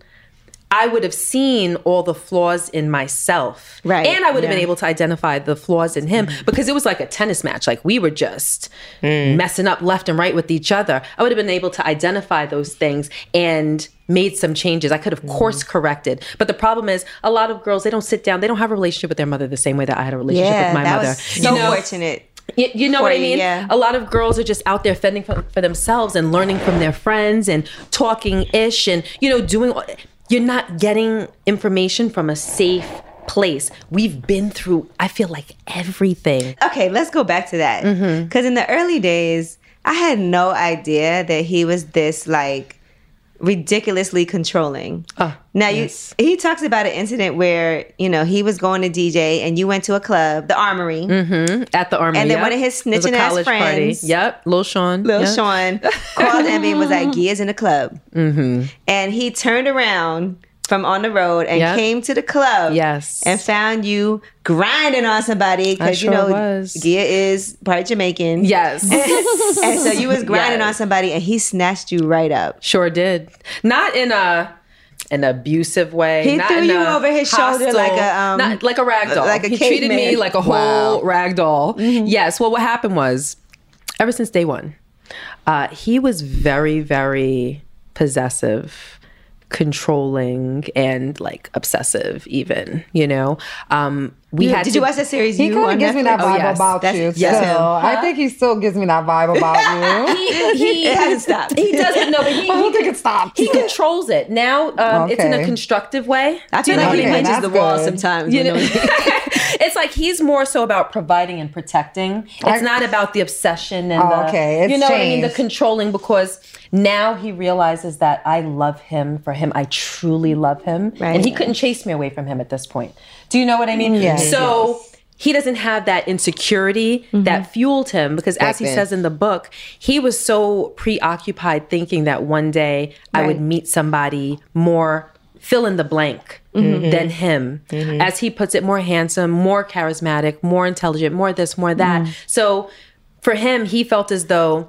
I would have seen all the flaws in myself.
Right.
And I would have
yeah.
been able to identify the flaws in him, because it was like a tennis match. Like we were just mm. messing up left and right with each other. I would have been able to identify those things and made some changes. I could have course corrected. But the problem is a lot of girls, they don't sit down. They don't have a relationship with their mother the same way that I had a relationship
yeah,
with my
that
mother.
was so
you know,
fortunate.
You, you know what I
you,
mean?
yeah.
A lot of girls are just out there fending for, for themselves and learning from their friends and talking ish and, you know, doing... You're not getting information from a safe place. We've been through, I feel like, everything.
Okay, let's go back to that. Because mm-hmm. in the early days, I had no idea that he was this, like, ridiculously controlling.
Oh,
now,
yes.
you, he talks about an incident where, you know, he was going to D J and you went to a club, the Armory.
Mm-hmm. At the Armory,
And then
yep.
one of his snitching ass friends.
Party. Yep, Lil Sean.
Lil
yep.
Sean called Envy and was like, Gia's in the club.
Mm-hmm.
And he turned around from on the road and
yep.
came to the club.
Yes.
And found you grinding on somebody because,
sure
you know,
was.
Gia is part Jamaican.
Yes.
And so you was grinding
yes.
on somebody and he snatched you right up.
Sure did. Not in a... an abusive way.
He
not
threw
in
you
a
over his
hostile,
shoulder like a um,
not like a rag doll.
like a
he treated me
caveman.
like a whole rag doll. Mm-hmm. Yes. Well, what happened was, ever since day one, uh, he was very, very possessive, controlling, and like obsessive. Even, you know, um, we
you,
had.
Did
to,
you watch that series?
He
You
kind
on
of gives
Netflix?
me that vibe
Oh, yes.
about
That's-
you.
yes,
still.
him.
I think he still gives me that vibe about you.
he, he
It hasn't stopped.
He doesn't know, but he,
I don't
he,
think it stopped.
he controls it now. Um, It's in a
Okay.
constructive way.
I feel
You know
like
what
he
I mean?
punches
that's
the wall
good.
sometimes.
You
You
know,
know?
it's like he's more so about providing and protecting. It's
I-
not about the obsession and
Oh,
the,
okay. It's
you know what I mean, the
changed.
controlling, because now he realizes that I love him for him. I truly love him.
Right.
And he couldn't chase me away from him at this point. Do you know what I mean?
Yes.
So he doesn't have that insecurity
Mm-hmm.
that fueled him, because as
Back
he
then.
says in the book, he was so preoccupied thinking that one day I would
Right.
meet somebody more fill in the blank
Mm-hmm.
than him. As he puts it, more handsome, more charismatic, more intelligent, more this, more that.
Mm-hmm.
So for him, he felt as though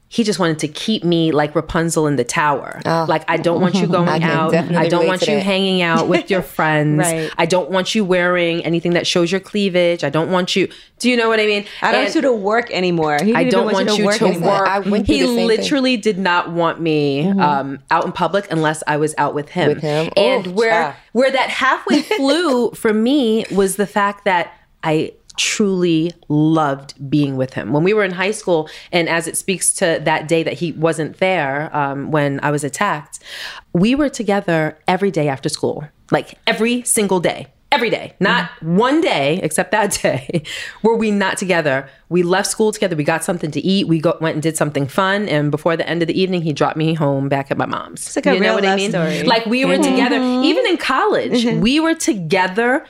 he just wanted to keep me like Rapunzel in the tower.
Oh.
Like, I don't want you going
I can
out.
definitely
I don't
relate
want
to
you
that.
hanging out with your friends.
Right.
I don't want you wearing anything that shows your cleavage. I don't want you. Do you know what I mean?
I don't
And
want you to work anymore. He
I
didn't
don't want you to
anymore.
work.
I went through
He
the same thing.
literally did not want me um, out in public unless I was out with him.
With him?
And
Oh,
where
child.
where that halfway flew for me was the fact that I truly loved being with him. When we were in high school, and as it speaks to that day that he wasn't there um, when I was attacked, we were together every day after school, like every single day. Every day, not one day, except that day, were we not together. We left school together. We got something to eat. We go, went and did something fun. And before the end of the evening, he dropped me home back at my mom's.
It's like a
you know
real
what I
love
mean?
story.
Like we were together, even in college, we were together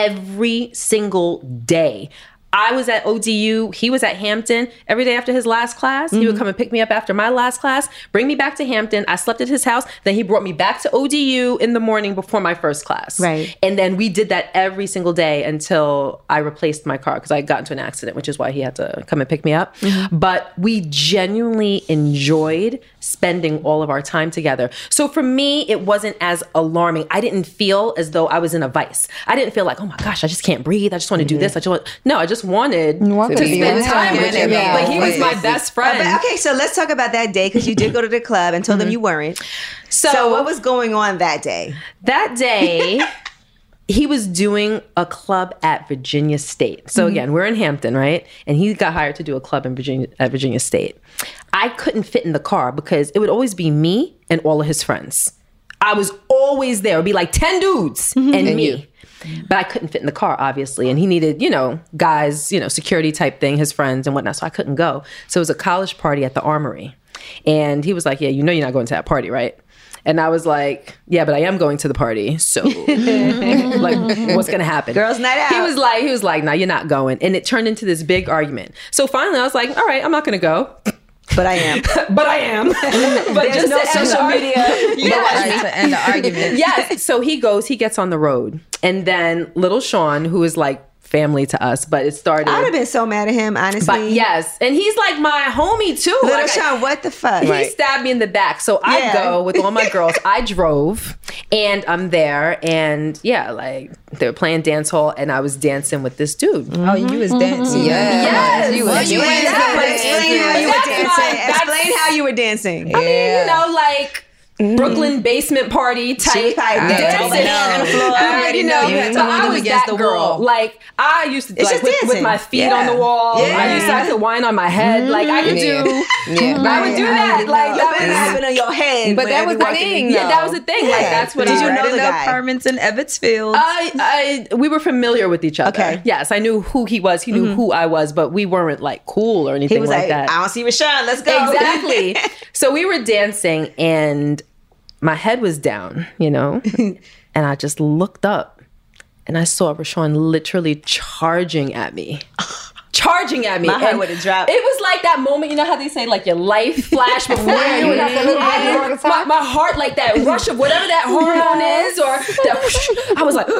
every single day. I was at O D U. He was at Hampton. Every day after his last class, he would come and pick me up after my last class, bring me back to Hampton. I slept at his house. Then he brought me back to O D U in the morning before my first class.
Right.
And then we did that every single day until I replaced my car because I got into an accident, which is why he had to come and pick me up. But we genuinely enjoyed spending all of our time together. So for me, it wasn't as alarming. I didn't feel as though I was in a vice. I didn't feel like, oh my gosh, I just can't breathe. I just want to do this. I just want, no, I just wanted
want
to
to be
spend
with
time
him.
with him.
Yeah.
Like he was my best friend.
But, okay, so let's talk about that day because you did go to the club and told them you weren't.
So,
So what was going on that day?
that day, he was doing a club at Virginia State. So again, we're in Hampton, right? And he got hired to do a club in Virginia at Virginia State. I couldn't fit in the car because it would always be me and all of his friends. I was always there. It would be like ten dudes and,
And
me.
you.
But I couldn't fit in the car, obviously. And he needed, you know, guys, you know, security type thing, his friends and whatnot. So I couldn't go. So it was a college party at the Armory. And he was like, yeah, you know you're not going to that party, right? And I was like, yeah, but I am going to the party. So like, what's going to happen?
Girls' night out.
He was like, he was like, no, you're not going. And it turned into this big argument. So finally I was like, all right, I'm not going to go.
But I am.
But I am. But
There's
just
no
to end
social
the-
media.
Yes.
to end the argument.
Yes. So he goes, he gets on the road. And then little Sean, who is like family to us, but it started.
I would have been so mad at him, honestly.
But yes. And he's like my homie too.
Little
Like, I-
Sean, what the fuck?
He stabbed me in the back. So I
Yeah.
go with all my girls. I drove and I'm there. And yeah, like they were playing dance hall and I was dancing with this dude.
Oh, you was dancing.
Yes.
You
Well,
was.
you
You
ain't
was.
that, but
Explain how you were
That's
dancing.
my- that's-
Explain how you were dancing.
I mean, you know, like Brooklyn basement party type.
She was probably
dancing.
dancing on the floor.
I
I already
already
know.
know.
You had to
So
lean
I
them
was
against
that
the
girl.
wall.
Like I used to
It's
like
just
with, with
dancing.
my feet
Yeah.
on the wall.
Yeah.
I used to have to whine on my head. Like I could
Yeah.
do.
Yeah.
I would do that. Like
That
that
would
was.
happen on your head.
But that was the
everyone-
thing,
Yeah,
though.
that was the thing. Like
Yeah.
that's what
Did
I
you know
Right in
the
the
guy?
apartments in Evansfield.
I, I, we were familiar with each other.
Okay.
Yes, I knew who he was. He knew who I was, but we weren't like cool or anything
He was
like,
like,
that.
I don't see Rashawn. Let's go.
Exactly. So we were dancing and my head was down, you know, and I just looked up and I saw Rashawn literally charging at me. Charging at me.
My heart
And
would've dropped.
It was like that moment, you know how they say like your life flash before you? And I, I, my, my heart, like that rush of whatever that hormone is, or that, I was like,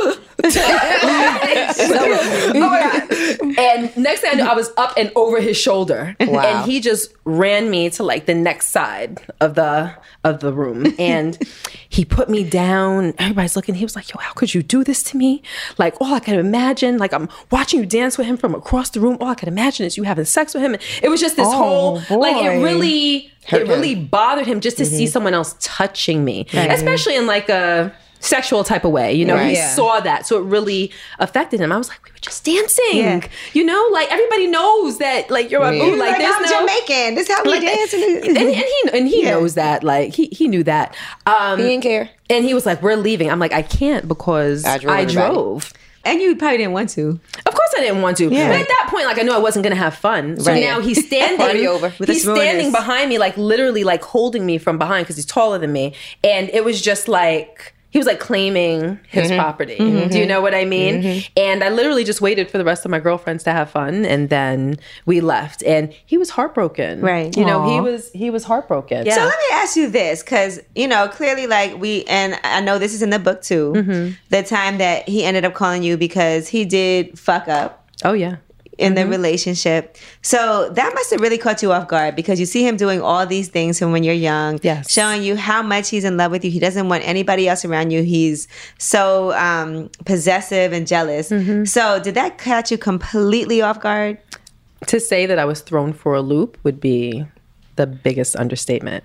oh my God. And next thing I knew, I was up and over his shoulder.
Wow.
And he just ran me to like the next side of the of the room. And he put me down. Everybody's looking. He was like, yo, how could you do this to me? Like, all I could imagine, like I'm watching you dance with him from across the room. All I could imagine is you having sex with him. And it was just this
Oh,
whole, like it
boy.
really,
Hurt
it really bothered him just to
Mm-hmm.
see someone else touching me, especially in like a sexual type of way. You know,
Right.
he
Yeah.
saw that. So it really affected him. I was like, we were just dancing.
Yeah.
You know, like everybody knows that, like you're a
Yeah.
boo.
Like,
Like, there's
I'm
no
Jamaican. This is how we
like,
dance.
and, and he and he
Yeah.
knows that. Like he he knew that. Um,
He didn't care.
And he was like, "We're leaving." I'm like, "I can't because
I
I
drove
drove."
everybody.
And you probably didn't want to.
Of course, I didn't want to.
Yeah.
But at that point, like I knew I wasn't gonna have fun. So
Right.
now he's standing.
Party over.
With the
He's
smoothness.
standing behind me, like literally, like holding me from behind because he's taller than me, and it was just like. He was like claiming his property. Do you know what I mean? And I literally just waited for the rest of my girlfriends to have fun, and then we left. And he was heartbroken.
Right.
You know, he
Aw.
was he was heartbroken. Yeah.
So let me ask you this, because you know clearly, like we, and I know this is in the book too. The time that he ended up calling you because he did fuck up.
oh yeah.
in the relationship. So that must have really caught you off guard because you see him doing all these things from when you're young,
Yes.
showing you how much he's in love with you. He doesn't want anybody else around you. He's so um, possessive and jealous. So did that catch you completely off guard?
To say that I was thrown for a loop would be the biggest understatement.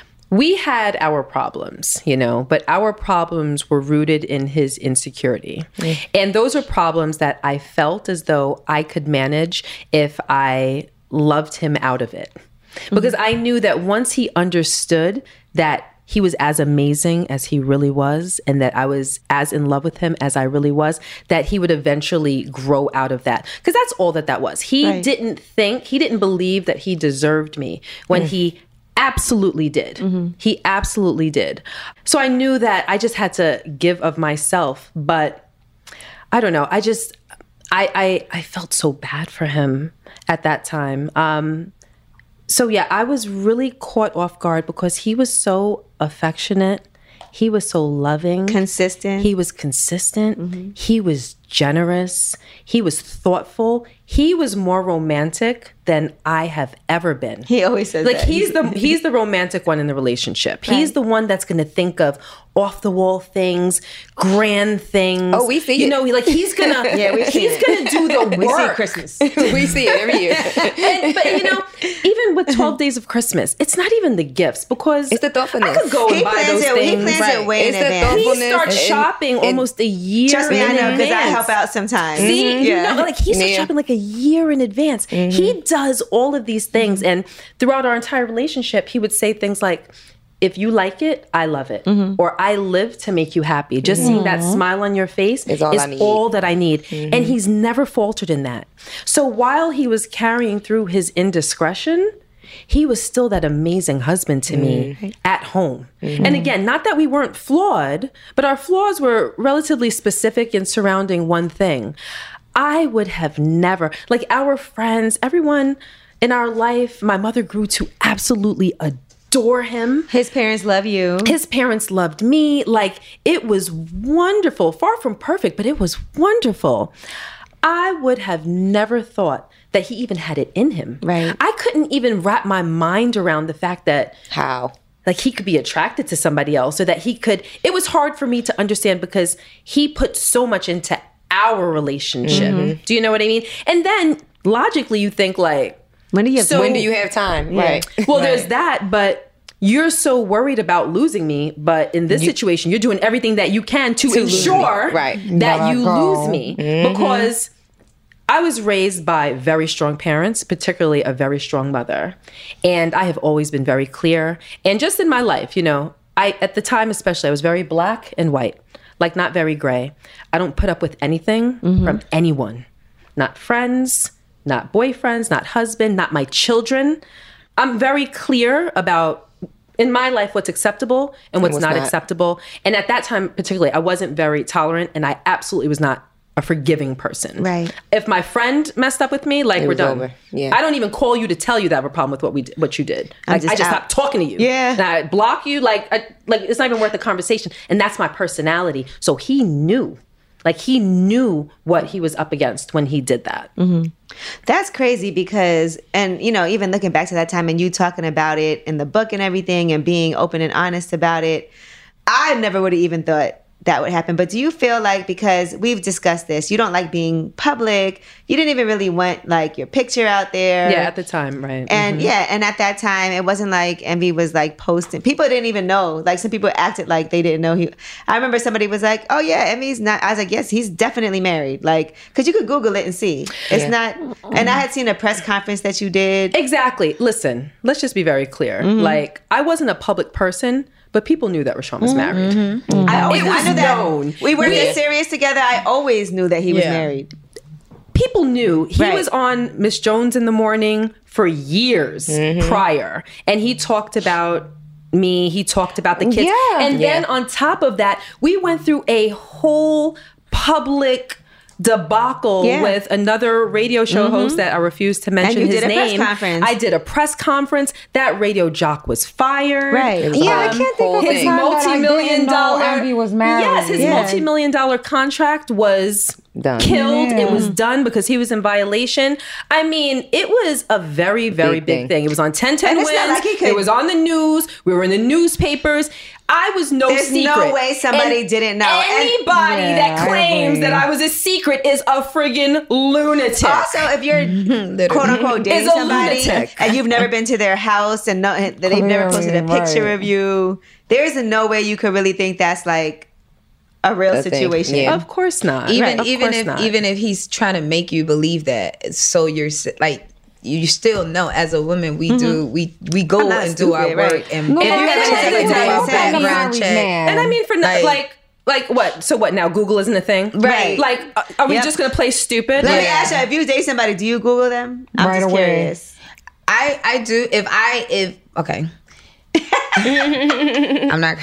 We had our problems, you know, but our problems were rooted in his insecurity. Mm. And those are problems that I felt as though I could manage if I loved him out of it. Because mm-hmm. I knew that once he understood that he was as amazing as he really was, and that I was as in love with him as I really was, that he would eventually grow out of that. Because that's all that that was. He right. didn't think, he didn't believe that he deserved me when mm. he absolutely did. Mm-hmm. He absolutely did. So I knew that I just had to give of myself. But I don't know, I just, I I, I felt so bad for him at that time. Um, So yeah, I was really caught off guard because he was so affectionate. He was so loving.
Consistent.
He was consistent. Mm-hmm. He was generous. He was thoughtful. He was more romantic than I have ever been.
He always says
like
that.
he's the he's the romantic one in the relationship. Right. He's the one that's going to think of off the wall things, grand things.
Oh, we see
you
it.
know, like he's gonna
yeah, we see
he's
it.
gonna do the
we
work.
see Christmas.
We see it every year.
and, but you know, even with twelve days of Christmas, it's not even the gifts because
it's the thoughtfulness.
I could go
he
and buy
plans
those
it,
things.
He plans
Right.
it way
It's
in
the
advance.
He
thoughtfulness
starts
and-
shopping
and-
almost a year.
Trust me,
in
I know because I
advance.
help out sometimes.
See,
Mm-hmm.
you
yeah.
know, like he starts
Yeah.
shopping like a year in advance. Mm-hmm. He does all of these things, mm-hmm. and throughout our entire relationship, he would say things like, "If you like it, I love it," mm-hmm. or "I live to make you happy." Just mm-hmm. seeing that smile on your face
is all,
is
I need.
all that I need,
Mm-hmm.
and he's never faltered in that. So while he was carrying through his indiscretion, he was still that amazing husband to mm-hmm. me at home. Mm-hmm. And again, not that we weren't flawed, but our flaws were relatively specific in surrounding one thing. I would have never, like our friends, everyone in our life, my mother grew to absolutely adore him.
His parents love you.
His parents loved me. Like it was wonderful, far from perfect, but it was wonderful. I would have never thought that he even had it in him.
Right.
I couldn't even wrap my mind around the fact that
How?
like he could be attracted to somebody else, or that he could, it was hard for me to understand because he put so much into our relationship. Mm-hmm. Do you know what I mean? And then logically you think like,
when do you have
so,
when do you have time?
Yeah.
Right.
well,
right.
there's that, but you're so worried about losing me. But in this you, situation, you're doing everything that you can to, to ensure
right.
that
Let
you
go.
lose me.
Mm-hmm.
Because I was raised by very strong parents, particularly a very strong mother. And I have always been very clear. And just in my life, you know, I at the time especially, I was very black and white, like not very gray. I don't put up with anything mm-hmm. from anyone. Not friends, not boyfriends, not husband, not my children. I'm very clear about, in my life, what's acceptable and what's,
what's
not,
not
acceptable. And at that time, particularly, I wasn't very tolerant, and I absolutely was not a forgiving person.
Right.
If my friend messed up with me, like
It
we're
was
done.
over. Yeah.
I don't even call you to tell you that I have a problem with what we what you did.
I'm
Like,
just
I just
out.
stopped talking to you.
Yeah.
And I block you. Like, I, like it's not even worth the conversation. And that's my personality. So he knew. Like he knew what he was up against when he did that.
Mm-hmm. That's crazy because, and you know, even looking back to that time and you talking about it in the book and everything and being open and honest about it, I never would have even thought that would happen. But do you feel like, because we've discussed this, you don't like being public, you didn't even really want like your picture out there.
Yeah, at the time, right.
And
Mm-hmm.
yeah, and at that time, it wasn't like Envy was like posting. People didn't even know. Like some people acted like they didn't know he. I remember somebody was like, "Oh yeah, Envy's not." I was like, "Yes, he's definitely married." Like, because you could Google it and see. It's
Yeah.
not. And I had seen a press conference that you did.
Exactly. Listen, let's just be very clear.
Mm-hmm.
Like, I wasn't a public person, but people knew that Rashawn was married.
Mm-hmm. I always
It was
I knew that.
known.
We worked
We-
at Sirius together. I always knew that he was
Yeah.
married.
People knew. He
Right.
was on Miss Jones in the Morning for years prior. And he talked about me. He talked about the kids.
Yeah.
And then
Yeah.
on top of that, we went through a whole public debacle
Yeah.
with another radio show host that I refused to mention
you
his
did a press
name.
conference.
I did a press conference. That radio jock was fired.
Right. It was
Yeah, I
Um,
can't think of
his
the time that I
multi-million
didn't know
dollar
Envy was married.
Yes, his
Yeah.
multi-million dollar contract was
Done.
killed.
Yeah.
It was done because he was in violation. I mean, it was a very, very big,
Big
thing.
thing.
It was on ten ten
And
Wins.
it's not like he could-
It was on the news. We were in the newspapers. I was no
There's
secret.
no way somebody
And
didn't know. And-
Anybody
Yeah,
that
I
claims
agree.
that I was a secret is a friggin' lunatic.
Also, if you're quote unquote dating
Is a
somebody
lunatic.
and you've never been to their house and no, that they've never posted a
Clearly,
picture
right.
of you, there is no way you could really think that's like a real
A thing,
situation.
yeah.
Of course not.
even
Of
even
course
if
not.
even if he's trying to make you believe that, so you're s- like you still know as a woman we do we we
I'm
go
not
and do our
stupid,
work
right.
and
No,
and
you
we
have
check
anything
and
to
do our
say,
background check.
And I mean, for no,
Like-
like, like what? So what now? Google isn't a thing,
Right.
Like, uh, are we
Yep.
just gonna play stupid?
Let me
Like,
ask you, if you date somebody, do you Google them? I'm
Right
just
away.
curious.
I I do if I if okay. I'm not.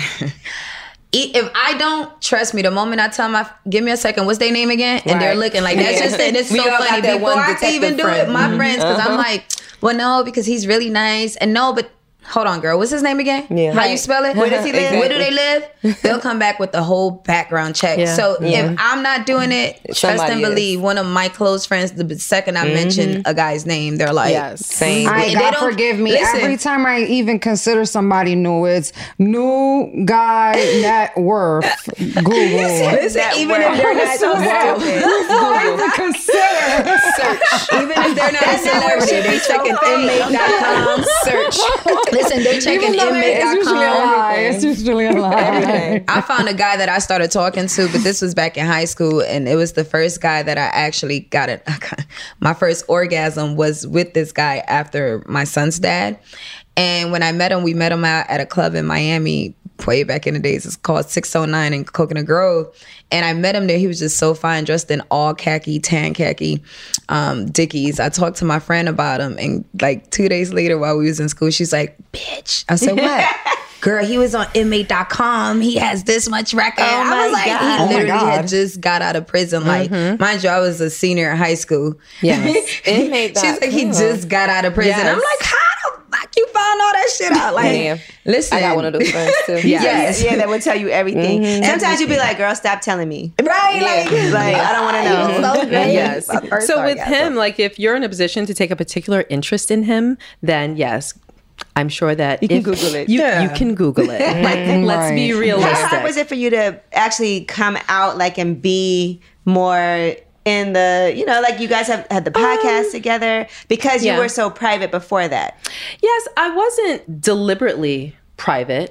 If I don't trust me, the moment I tell my give me a second, what's their name again, and they're
Right.
looking like that's
Yeah.
just and it's
We
so
all got
funny.
that
Before
one
I can even
detective
do
friend.
it, my friends, because
Uh-huh.
I'm like, well, no, because he's really nice, and no, but. Hold on, girl. What's his name again?
Yeah.
How you
Right.
spell it?
Where does he live?
Where do they live? They'll come back with the whole background check.
Yeah.
So
Yeah.
if I'm not doing it, trust
Somebody
and
is.
believe. One of my close friends, the second I mention a guy's name, they're like,
Yes.
Same.
I
They
God
don't-
forgive me.
listen.
Every time I even consider somebody new, it's new guy net worth. Google.
Listen, even if they're not
so
wow.
Even consider.
Search. Even if they're not a celebrity, they checking inmate dot com. Search. Listen, they're checking
Even though
inmate
it's
dot
usually a lie.
com.
It's usually a lie.
I found a guy that I started talking to, but this was back in high school, and it was the first guy that I actually got it. My first orgasm was with this guy after my son's dad. And when I met him, we met him out at a club in Miami way back in the days. It's called six oh nine in Coconut Grove. And I met him there. He was just so fine, dressed in all khaki, tan khaki, um, Dickies. I talked to my friend about him, and like two days later while we was in school, she's like, bitch. I said, what? Girl, he was on inmate dot com. He has this much record.
Oh
I
my
was like,
God.
he
Oh my
literally
God.
had just got out of prison. Like, mind you, I was a senior in high school.
Yes.
Inmate dot
She's like, he
com.
just got out of prison.
Yes.
I'm like, how the fuck you found all that shit out? Like,
Yeah.
listen.
I got one of those friends too.
Yes.
Yeah, that would tell you everything. Sometimes you'd be like, girl, stop telling me.
Right? Like,
Like, I don't want to know.
so great.
Yes.
My first
So with
orgasm.
him, like if you're in a position to take a particular interest in him, then yes, I'm sure that you
can Google it.
You,
Yeah.
you can Google it. Like, let's be
Right.
realistic.
How hard was it for you to actually come out like and be more in the, you know, like you guys have had the podcast together because you
yeah.
were so private before that?
Yes, I wasn't deliberately private.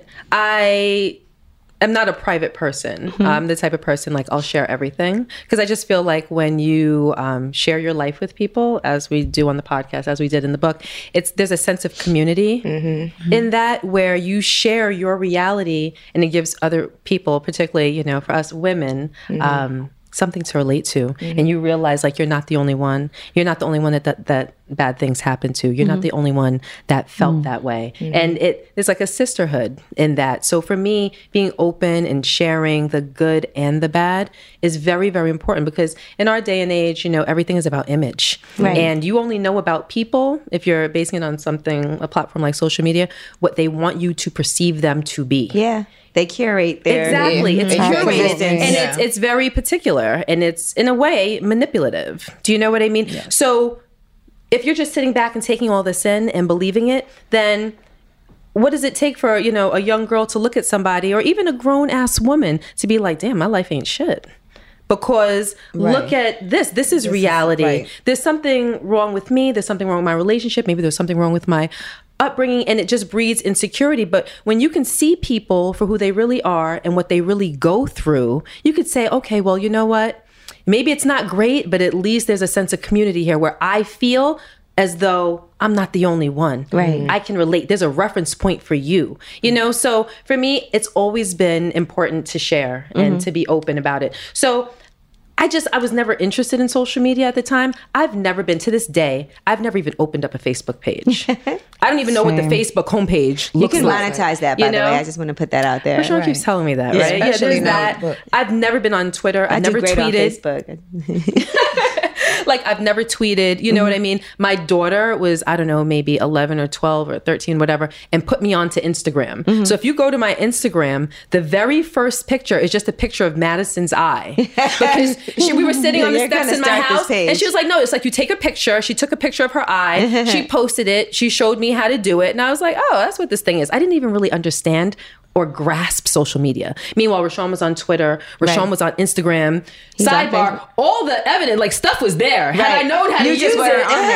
I am not a private person. I'm the type of person like I'll share everything because I just feel like when you um, share your life with people, as we do on the podcast, as we did in the book, it's there's a sense of community in that where you share your reality and it gives other people, particularly you know for us women. Um, something to relate to and you realize like you're not the only one you're not the only one that that, that bad things happen to you're not the only one that felt that way and it is like a sisterhood in that. So for me, being open and sharing the good and the bad is very very important because in our day and age, you know, everything is about image.
Right.
And you only know about people if you're basing it on something, a platform like social media, what they want you to perceive them to be.
Yeah. They curate their
Exactly. It's
their
curated
existence.
and
Yeah.
it's it's very particular and it's in a way manipulative. Do you know what I mean? So if you're just sitting back and taking all this in and believing it, then what does it take for, you know, a young girl to look at somebody or even a grown ass woman to be like, damn, my life ain't shit? Because look at this. This is reality.
right.
There's something wrong with me. There's something wrong with my relationship. Maybe there's something wrong with my upbringing, and it just breeds insecurity. But when you can see people for who they really are and what they really go through, you could say, okay, well, you know what? Maybe it's not great, but at least there's a sense of community here where I feel as though I'm not the only one.
Right.
I can relate. There's a reference point for you, you know? So for me, it's always been important to share and to be open about it. So I just, I was never interested in social media at the time. I've never been, to this day, I've never even opened up a Facebook page. I don't even know what the Facebook homepage
You
looks
can
like.
monetize that, by
You
the
know?
way. I just want to put that out there.
Rashawn keeps telling me that, right? Yeah,
especially
there's
now,
that.
but-
I've never been on Twitter.
I
I've
do
never
great
tweeted.
on Facebook.
Like, I've never tweeted, you know mm-hmm. what I mean? My daughter was, I don't know, maybe eleven or twelve or thirteen, whatever, and put me onto Instagram. Mm-hmm. So if you go to my Instagram, the very first picture is just a picture of Madison's eye. Because she, we were sitting on the
You're
steps in my house, and she was like, no, it's like you take a picture. She took a picture of her eye. She posted it. She showed me how to do it. And I was like, oh, that's what this thing is. I didn't even really understand or grasp social media. Meanwhile, Rashawn was on Twitter. Rashawn right. was on Instagram. He's Sidebar, on all the evidence, like stuff was there. Right. Had I known how
you
to use it,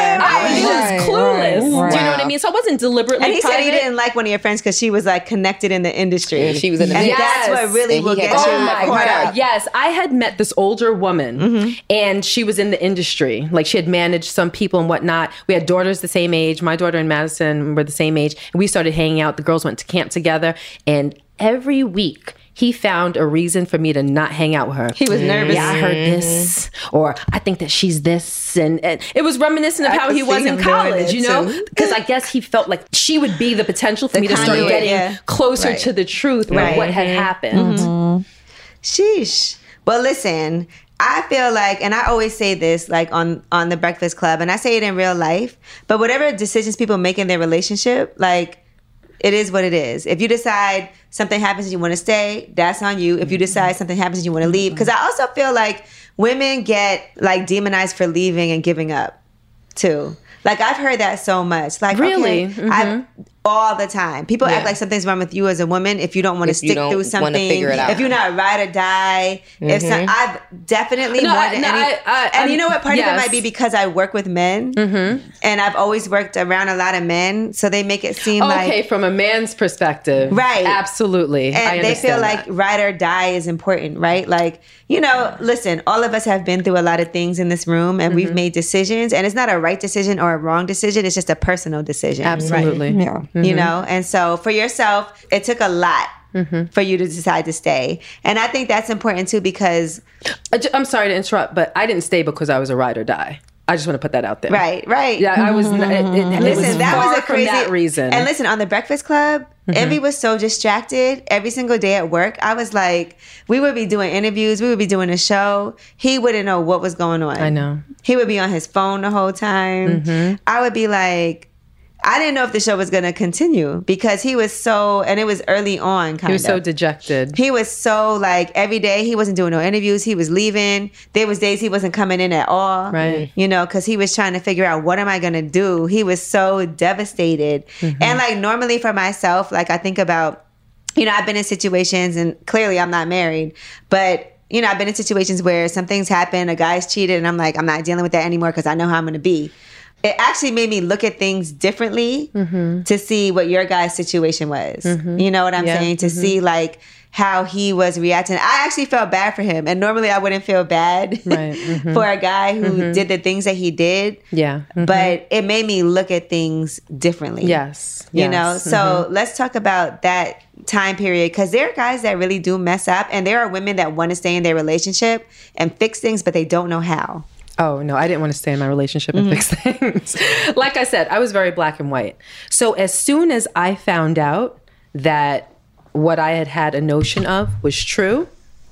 I was
right.
just clueless.
Right.
Do you know what I mean? So I wasn't deliberately
And he
private.
said he didn't like one of your friends because she was like connected in the industry.
Yeah, she was in the
and
industry.
that's what really
And
will
he
get
had-
you.
Oh my
caught
God.
up.
Yes. I had met this older woman mm-hmm. and she was in the industry. Like she had managed some people and whatnot. We had daughters the same age. My daughter and Madison were the same age. And we started hanging out. The girls went to camp together. And every week, he found a reason for me to not hang out with her.
He was nervous.
Yeah, I heard this, or I think that she's this, and, and it was reminiscent of
I
how
could
he was
see
in
him doing
college,
it,
you know,
too.
because I guess he felt like she would be the potential for
The
me to start
conduit,
getting
yeah.
closer
Right.
to the truth
Right.
of what had happened.
Mm-hmm. Sheesh. Well, listen, I feel like, and I always say this, like on, on the Breakfast Club, and I say it in real life, but whatever decisions people make in their relationship, like, it is what it is. If you decide something happens and you want to stay, that's on you. If you decide something happens and you want to leave, because I also feel like women get like demonized for leaving and giving up too. Like I've heard that so much. Like
Really?
okay,
Mhm.
I've, all the time. People
Yeah.
act like something's wrong with you as a woman if you don't want to
If you
stick
don't
through
wanna
something.
figure it out.
If you're not ride or die. If some, I've definitely
No,
more
I-
than
no,
any.
I- I-
and you
I'm-
know what? Part of it
yes.
might be because I work with men,
Mm-hmm.
and I've always worked around a lot of men, so they make it seem like
Okay, from a man's perspective.
Right.
Absolutely. I
and they feel
understand
like
that.
ride or die is important, right? Like, you know, listen, all of us have been through a lot of things in this room and
Mm-hmm.
we've made decisions, and it's not a right decision or a wrong decision. It's just a personal decision.
Absolutely.
Yeah.
Mm-hmm.
You know? And so for yourself, it took a lot
Mm-hmm.
for you to decide to stay. And I think that's important too, because
I ju- I'm sorry to interrupt, but I didn't stay because I was a ride or die. I just want to put that out there.
right, right.
Yeah, I was. It, it, it
Listen,
was
that
far
was a
from
crazy
that reason.
And listen, on the Breakfast Club,
Mm-hmm.
Envy was so distracted every single day at work. I was like, we would be doing interviews, we would be doing a show. He wouldn't know what was going on.
I know.
He would be on his phone the whole time.
Mm-hmm.
I would be like, I didn't know if the show was going to continue because he was so, and it was early on. Kind
He was
of.
so dejected.
He was so like every day he wasn't doing no interviews. He was leaving. There was days he wasn't coming in at all.
Right.
You know, because he was trying to figure out what am I going to do. He was so devastated.
Mm-hmm.
And like normally for myself, like I think about, you know, I've been in situations and clearly I'm not married, but you know, I've been in situations where some things happen, a guy's cheated and I'm like, I'm not dealing with that anymore because I know how I'm going to be. It actually made me look at things differently
Mm-hmm.
to see what your guy's situation was. You know what I'm
Yeah.
saying? To see like how he was reacting. I actually felt bad for him. And normally I wouldn't feel bad
Right. Mhm.
for a guy who did the things that he did.
Yeah. Mhm.
But it made me look at things differently.
Yes.
You
Yes.
know? So let's talk about that time period, because there are guys that really do mess up and there are women that want to stay in their relationship and fix things, but they don't know how.
Oh, no, I didn't want to stay in my relationship and fix things. Like I said, I was very black and white. So as soon as I found out that what I had had a notion of was true,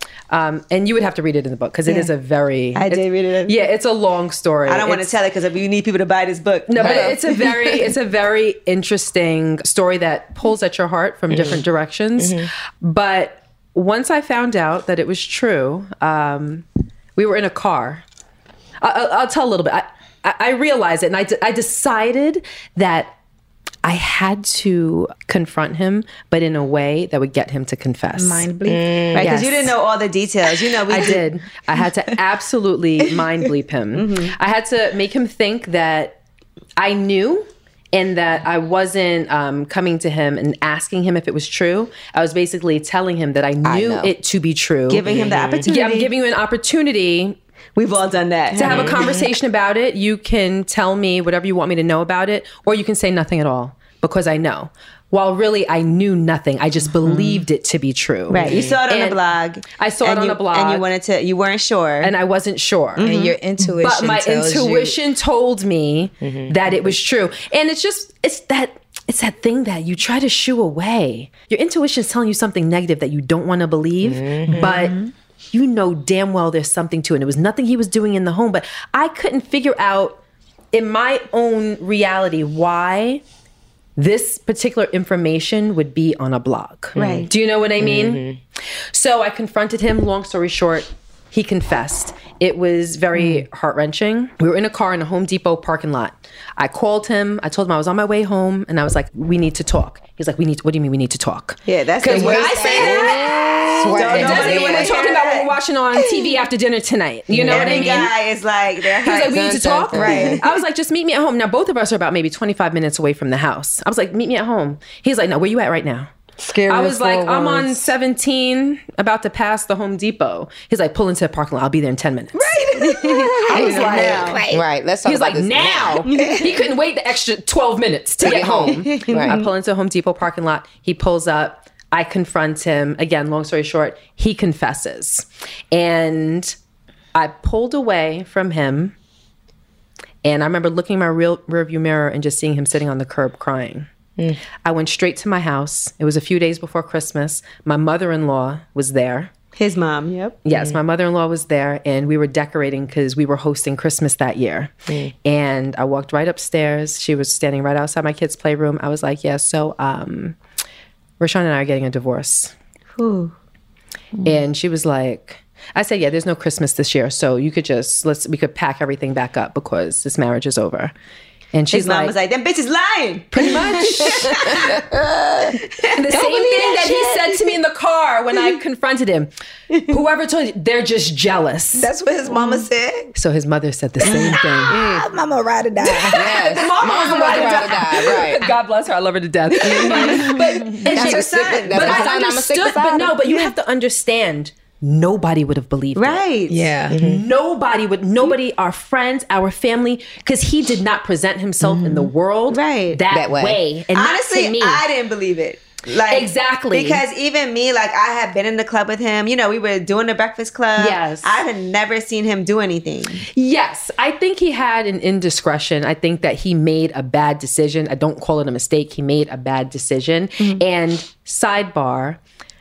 um, and you would have to read it in the book because it
Yeah.
is a very...
I did
it's-
read it.
Yeah, it's a long story.
I don't want to
It's-
tell it because we need people to buy this book.
No, but it's a very, it's a very interesting story that pulls at your heart from different directions. But once I found out that it was true, um, we were in a car. I, I'll, I'll tell a little bit. I, I, I realized it, and I, de- I decided that I had to confront him, but in a way that would get him to confess.
Mind bleed.
Right, because
Yes.
you didn't know all the details. You know, we
I did. I had to absolutely mind bleep him. I had to make him think that I knew and that I wasn't um, coming to him and asking him if it was true. I was basically telling him that I knew
know.
it to be true.
giving him the opportunity.
Yeah, I'm giving you an opportunity
We've all done that.
to have a conversation about it. You can tell me whatever you want me to know about it, or you can say nothing at all because I know. While really I knew nothing, I just believed it to be true.
Right. You saw it on
And
a blog.
I saw it
and
on
you-
a blog.
And you wanted to, you weren't sure.
And I wasn't sure.
And your intuition
But my
tells you-
intuition told me that it was true. And it's just, it's that, it's that thing that you try to shoo away. Your intuition is telling you something negative that you don't want to believe, but you know damn well there's something to it. And it was nothing he was doing in the home, but I couldn't figure out in my own reality why this particular information would be on a blog.
Right.
Do you know what I mean? Mm-hmm. So I confronted him. Long story short, he confessed. It was very mm. heart-wrenching. We were in a car in a Home Depot parking lot. I called him. I told him I was on my way home, and I was like, we need to talk. He's like, "We need to, what do you mean we need to talk?"
Yeah, that's
because
the
when
worst
I say that,
Don't
it doesn't
nobody
mean what we're talking about when we're watching on T V after dinner tonight. You know
Every
what I mean?
guy is like, they're
He was like, "We need to talk."
Right.
I was like, "Just meet me at home." Now, both of us are about maybe twenty-five minutes away from the house. I was like, "Meet me at home." He's like, "No, where you at right now?"
Scary.
I was like, I'm on seventeen, about to pass the Home Depot. He's like, pull into the parking lot. I'll be there in ten minutes. Right. I was like,
now. Right. right. Let's talk
He's
about
like,
this
now. He couldn't wait the extra twelve minutes to get home. Right. I pull into a Home Depot parking lot. He pulls up. I confront him. Again, long story short, he confesses. And I pulled away from him. And I remember looking in my real rearview mirror and just seeing him sitting on the curb crying. Mm. I went straight to my house. It was a few days before Christmas. My mother-in-law was there.
His mom, yep.
Yes, mm. my mother-in-law was there, and we were decorating because we were hosting Christmas that year. Mm. And I walked right upstairs. She was standing right outside my kids' playroom. I was like, yeah, so um, Rashawn and I are getting a divorce. Ooh. Mm. And she was like, I said, yeah, there's no Christmas this year, so you could just, let's, we could pack everything back up because this marriage is over. And she's
His mom
like,
was like, them bitches lying.
Pretty much. the same thing that, that he said to me in the car when I confronted him. Whoever told you, they're just jealous.
That's what his mama said.
So his mother said the same thing.
Ah, mama ride or die.
Yes.
Mama was the ride or die. die. Right. God bless her. I love her to death. but and
that's
she,
her son.
But I understood. But no, but you have to understand. Nobody would have believed
right.
it.
Yeah.
Mm-hmm. Nobody would, nobody, our friends, our family, because he did not present himself mm-hmm. in the world
right.
that,
that way.
way. And
honestly,
to me.
I didn't believe it. Like
exactly.
Because even me, like I had been in the club with him. You know, we were doing the Breakfast Club.
Yes.
I had never seen him do anything.
Yes. I think he had an indiscretion. I think that he made a bad decision. I don't call it a mistake. He made a bad decision. Mm-hmm. And sidebar,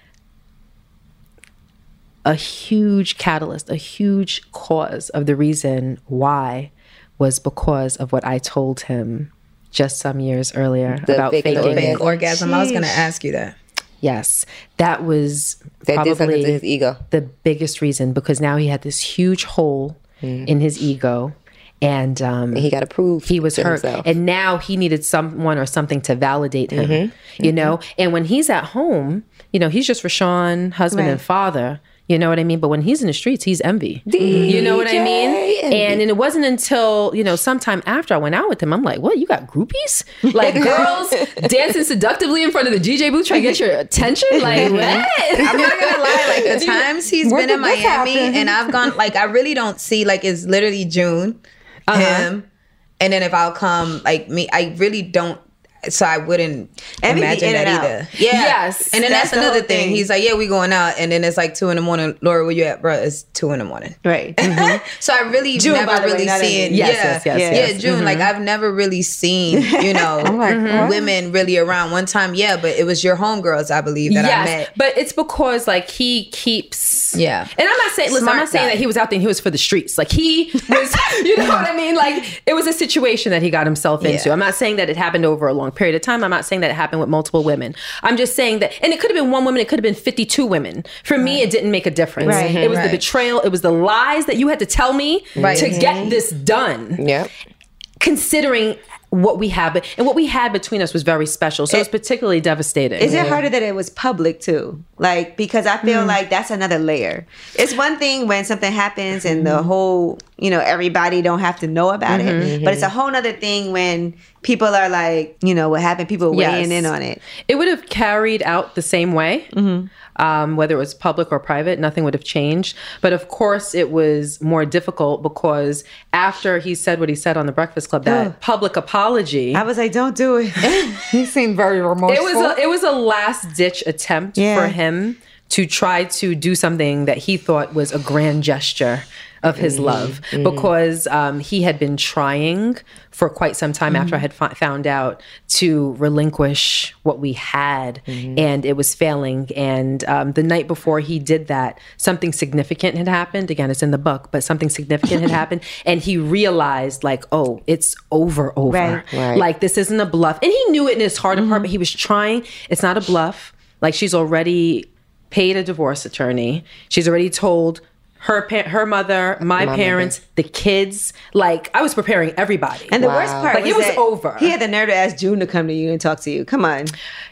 a huge catalyst, a huge cause of the reason why was because of what I told him just some years earlier
the
about faking
fake orgasm. Jeez. I was going to ask you that.
Yes, that was
that
probably
did something to his ego.
The biggest reason, because now he had this huge hole mm. in his ego. And, um, and
he got approved.
He was hurt.
Himself.
And now he needed someone or something to validate him, mm-hmm. you mm-hmm. know? And when he's at home, you know, he's just Rashawn, husband right. and father. You know what I mean? But when he's in the streets, he's envy. D J You know what I mean? And, and it wasn't until, you know, sometime after I went out with him, I'm like, what, you got groupies? Like girls dancing seductively in front of the D J booth trying to get your attention? Like, what?
I'm not gonna lie, like the times he's Where been in Miami and I've gone, like, I really don't see, like, it's literally June, uh-huh. him. And then if I'll come, like me, I really don't. So I wouldn't and imagine that either. Yeah.
Yes.
And then that's, that's another thing. thing. He's like, yeah, we going out. And then it's like two in the morning. Laura, where you at, bro? It's two in the morning.
Right.
Mm-hmm. So I really June, never really way, seen.
Yes,
yeah,
yes, yes,
yeah,
yes.
yeah, June. Mm-hmm. Like I've never really seen, you know, like, mm-hmm. women really around. One time, yeah, but it was your homegirls, I believe, that yes, I met.
But it's because like he keeps.
Yeah.
And I'm not saying, listen,
Smart
I'm not saying
guy.
that he was out there and he was for the streets. Like he was, you know what I mean? Like it was a situation that he got himself into. Yeah. I'm not saying that it happened over a long period of time. I'm not saying that it happened with multiple women. I'm just saying that, and it could have been one woman, it could have been fifty-two women. For right. me, it didn't make a difference.
Right.
It was
right.
the betrayal, it was the lies that you had to tell me
right.
to get this done.
Yeah.
Considering what we had, and what we had between us was very special. So it, it's particularly devastating.
Is it harder that it was public too? Like, because I feel mm. like that's another layer. It's one thing when something happens and the whole, you know, everybody don't have to know about mm-hmm. it. But it's a whole other thing when people are like, you know, what happened, people weighing yes. in on it.
It would have carried out the same way. Mm-hmm. Um, whether it was public or private, nothing would have changed. But of course, it was more difficult because after he said what he said on the Breakfast Club, that Ugh. public apology,
I was like, "Don't do it."
He seemed very remorseful.
It was a, it was a last ditch attempt yeah. for him to try to do something that he thought was a grand gesture. of his love because um, he had been trying for quite some time after I had f- found out to relinquish what we had, and it was failing. And um, the night before he did that, something significant had happened. Again, it's in the book, but something significant had happened, and he realized, like, oh, it's over, over.
Right.
Right.
Like, this isn't a bluff. And he knew it in his heart of heart, but he was trying. It's not a bluff. Like, she's already paid a divorce attorney. She's already told her pa- her mother, my,
My
parents, the kids. Like, I was preparing everybody.
And the worst part
Like,
was
it was
that
over.
He had the nerve to ask June to come to you and talk to you. Come on.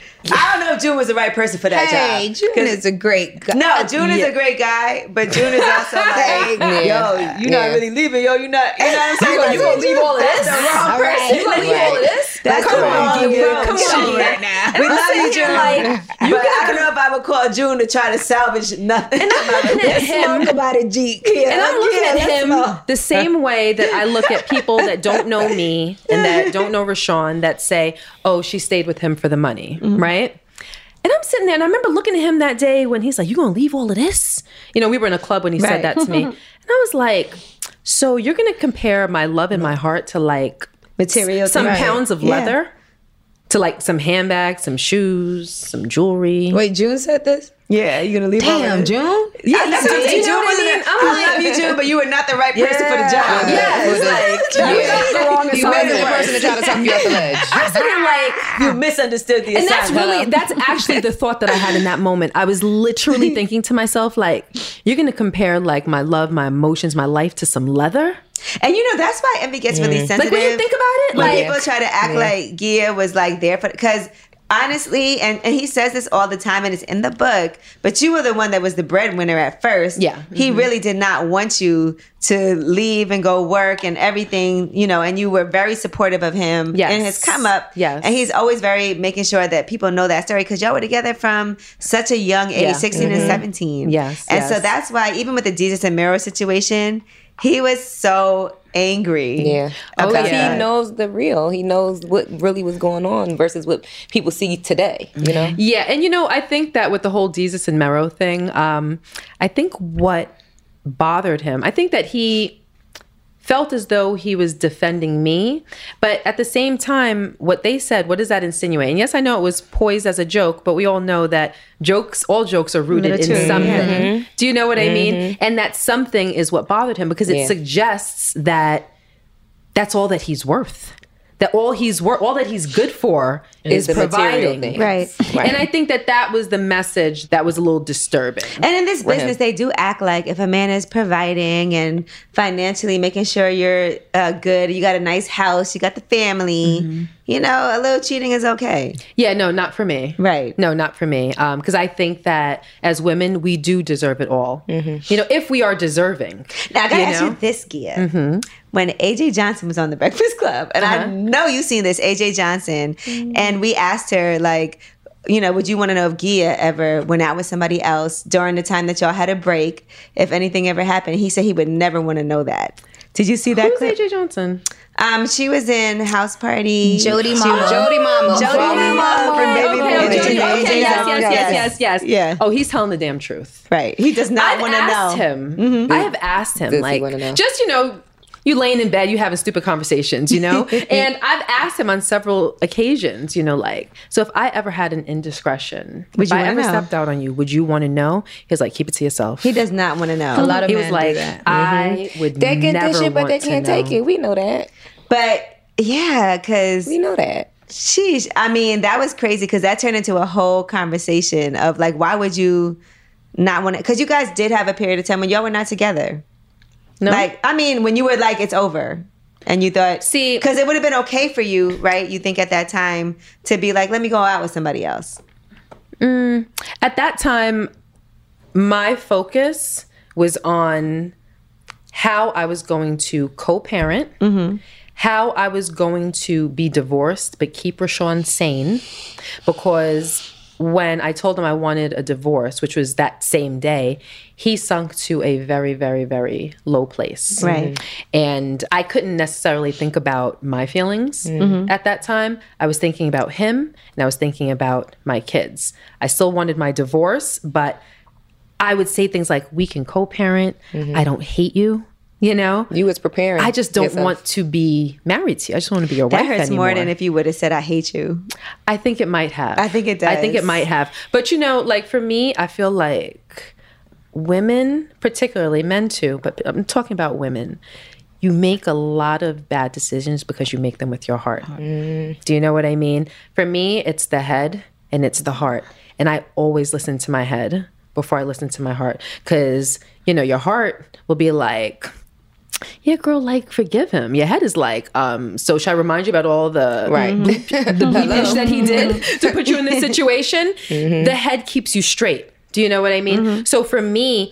I don't know if June was the right person for that
Hey,
job.
June
'Cause-
is a great guy.
No, June is a great guy, but June is also like, yo,
Yeah.
you're not
Yeah.
really leaving, yo. You're not, you know what I'm saying?
You gonna leave all of
That's
this?
the wrong
All right.
person.
You gonna leave all of this?
That's
Come
the
on,
wrong
June.
girl.
Come
Come
on
on.
right now.
We love you, June.
like,
but I don't know if I would call June to try to salvage nothing. And I'm
looking at him,
Smoke about it, G.
and I'm looking
yeah,
at
let's
him
go.
the same way that I look at people that don't know me and that don't know Rashawn that say, oh, she stayed with him for the money, right? And I'm sitting there, and I remember looking at him that day when he's like, you gonna leave all of this? You know, we were in a club when he
Right.
said that to me. And I was like, so you're gonna compare my love and my heart to like
Material
some
things.
pounds of
Yeah.
leather? To like some handbags, some shoes, some jewelry.
Wait, June said this?
Yeah, you gonna leave all
Damn,
that?
June?
Yeah, that's
so
what I'm
you
saying.
know
June
what I
wasn't
mean?
a-
I'm
I
like-
love you, June, but you were not the right person for the job.
Yeah, it's like,
You
yeah.
got the wrong
You made the person to try to talk you off the ledge.
I'm sitting there like,
You misunderstood the
and that's
assignment.
really, that's actually the thought that I had in that moment. I was literally thinking to myself, like, you're going to compare like my love, my emotions, my life to some leather?
And you know, that's why Envy gets really sensitive.
Like, when you think about it,
when
like,
people try to act like Gia was like there for, because honestly, and, and he says this all the time and it's in the book, but you were the one that was the breadwinner at first.
Yeah.
He really did not want you to leave and go work and everything, you know, and you were very supportive of him
Yes.
in his come up.
Yes.
And he's always very making sure that people know that story because y'all were together from such a young age,
Yeah.
sixteen and seventeen.
Yes,
And so
yes.
that's why even with the Jesus and Mero situation, he was so angry.
Yeah.
Oh,
Because
yeah.
he knows the real. He knows what really was going on versus what people see today, you know?
Yeah, and you know, I think that with the whole Jesus and Mero thing, um, I think what bothered him, I think that he felt as though he was defending me, but at the same time, what they said, what does that insinuate? And yes, I know it was poised as a joke, but we all know that jokes, all jokes are rooted in
True.
something.
Yeah.
Do you know what I mean? And that something is what bothered him because it
Yeah.
suggests that that's all that he's worth. That all he's worth, all that he's good for is
the material
providing.
thing.
Right.
Right.
And I think that that was the message that was a little disturbing.
And in this business, they do act like if a man is providing and financially making sure you're uh, good, you got a nice house, you got the family, you know, a little cheating is okay.
Yeah, no, not for me.
Right.
No, not for me. Because I think that as women, we do deserve it all. You know, if we are deserving.
Now, I gotta
you
ask
know?
you this, Gia. When A J Johnson was on The Breakfast Club, and I know you've seen this, A J Johnson, and we asked her, like, you know, would you want to know if Gia ever went out with somebody else during the time that y'all had a break, if anything ever happened? He said he would never want to know that. Did you see that
Who's
clip?
A J Johnson?
Um, she was in House Party.
Jody
She
Mama.
was-
Jody Mama.
Jody Mama from Baby
Okay,
Boy.
okay,
A J
okay,
Johnson.
yes, yes, yes, yes, yes.
Yeah.
Oh, he's telling the damn truth.
Right. He does not
I've
want to know.
asked him. I have asked him,
Does he
like,
wanna know?
just, you know, you laying in bed, you having stupid conversations, you know? And I've asked him on several occasions, you know, like, so if I ever had an indiscretion,
Would
if
you
I
wanna
ever
know?
stepped out on you, would you want to know? He was like, keep it to yourself.
He does not want to know.
A lot of
He
men
was like,
do that.
I would
They get
never
this shit, but
want
they
to
can't
know.
take it. We know that.
But yeah, because
We know that.
sheesh, I mean, that was crazy because that turned into a whole conversation of like, why would you not want to? Because you guys did have a period of time when y'all were not together.
No.
Like, I mean, when you were like, it's over. And you thought,
See-
because it would have been okay for you, right? You think at that time to be like, let me go out with somebody else.
At that time, my focus was on how I was going to co-parent, how I was going to be divorced but keep Rashawn sane, because when I told him I wanted a divorce, which was that same day, he sunk to a very, very, very low place.
Right.
And I couldn't necessarily think about my feelings at that time. I was thinking about him and I was thinking about my kids. I still wanted my divorce, but I would say things like, we can co-parent. I don't hate you. You know,
You was preparing.
I just don't
yourself.
want to be married to you. I just want to be your
That
wife
hurts
anymore.
more than if you would have said, I hate you.
I think it might have.
I think it
I think it
does.
might have. But you know, like for me, I feel like women, particularly men too, but I'm talking about women, you make a lot of bad decisions because you make them with your heart.
Mm.
Do you know what I mean? For me, it's the head and it's the heart. And I always listen to my head before I listen to my heart. Because, you know, your heart will be like, yeah, girl, like, forgive him. Your head is like, um, so should I remind you about all the
Right.
bleep, the bleepage that he did to put you in this situation? The head keeps you straight. Do you know what I mean? So for me,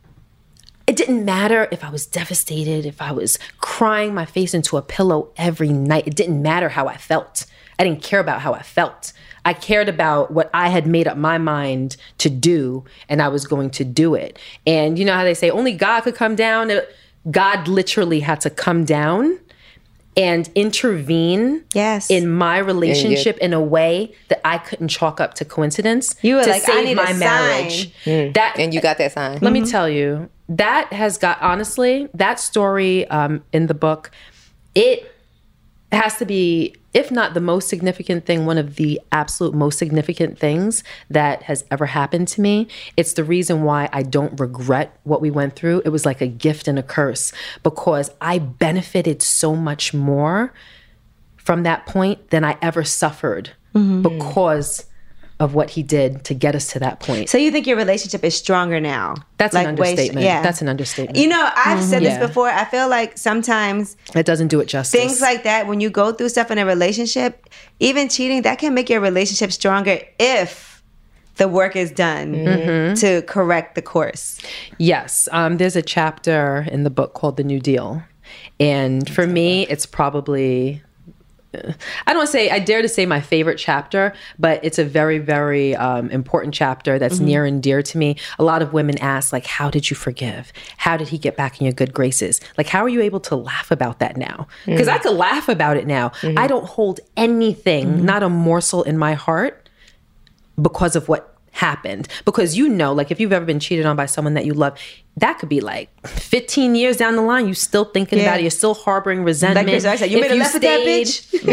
it didn't matter if I was devastated, if I was crying my face into a pillow every night. It didn't matter how I felt. I didn't care about how I felt. I cared about what I had made up my mind to do, and I was going to do it. And you know how they say only God could come down? God literally had to come down and intervene
Yes.
in my relationship in a way that I couldn't chalk up to coincidence.
You were
to
like, I
save
need a
my
sign.
marriage. That
And you got that sign.
let me tell you, that has got, honestly, that story um, in the book, it has to be, if not the most significant thing, one of the absolute most significant things that has ever happened to me. It's the reason why I don't regret what we went through. It was like a gift and a curse because I benefited so much more from that point than I ever suffered because of what he did to get us to that point.
So you think your relationship is stronger now?
That's an
Like, way-
understatement.
yeah.
That's an understatement.
You know, I've said
Yeah.
this before. I feel like sometimes
It doesn't do it justice.
things like that, when you go through stuff in a relationship, even cheating, that can make your relationship stronger if the work is done
Mm-hmm.
to correct the course.
Yes. Um, there's a chapter in the book called The New Deal. And for me, it's probably, I don't want to say, I dare to say my favorite chapter, but it's a very, very um, important chapter that's near and dear to me. A lot of women ask, like, how did you forgive? How did he get back in your good graces? Like, how are you able to laugh about that now? Because I could laugh about it now. I don't hold anything, not a morsel in my heart because of what happened. Because you know, like if you've ever been cheated on by someone that you love, that could be like fifteen years down the line, you still thinking
Yeah.
about it, you're still harboring resentment.
Like Chris Rock said, you
If
made a left with that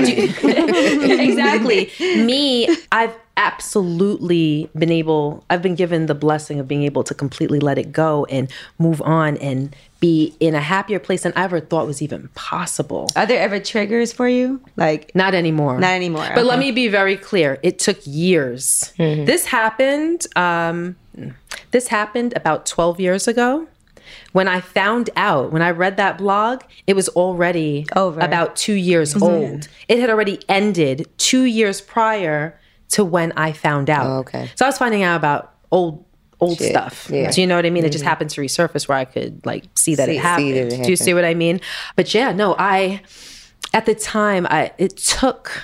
stayed- Exactly. Me, I've absolutely been able, I've been given the blessing of being able to completely let it go and move on and be in a happier place than I ever thought was even possible.
Are there ever triggers for you? Like,
Not anymore.
Not anymore,
But let
okay.
me be very clear. It took years. This happened. Um, this happened about twelve years ago. When I found out, when I read that blog, it was already
Over.
about two years old. It had already ended two years prior to when I found out.
Oh, okay.
So I was finding out about old old
Shit.
stuff.
Yeah.
Do you know what I mean? It just happened to resurface where I could like see that
See-
it
see
happened.
that it
Do you
happened.
see what I mean? But yeah, no, I at the time I it took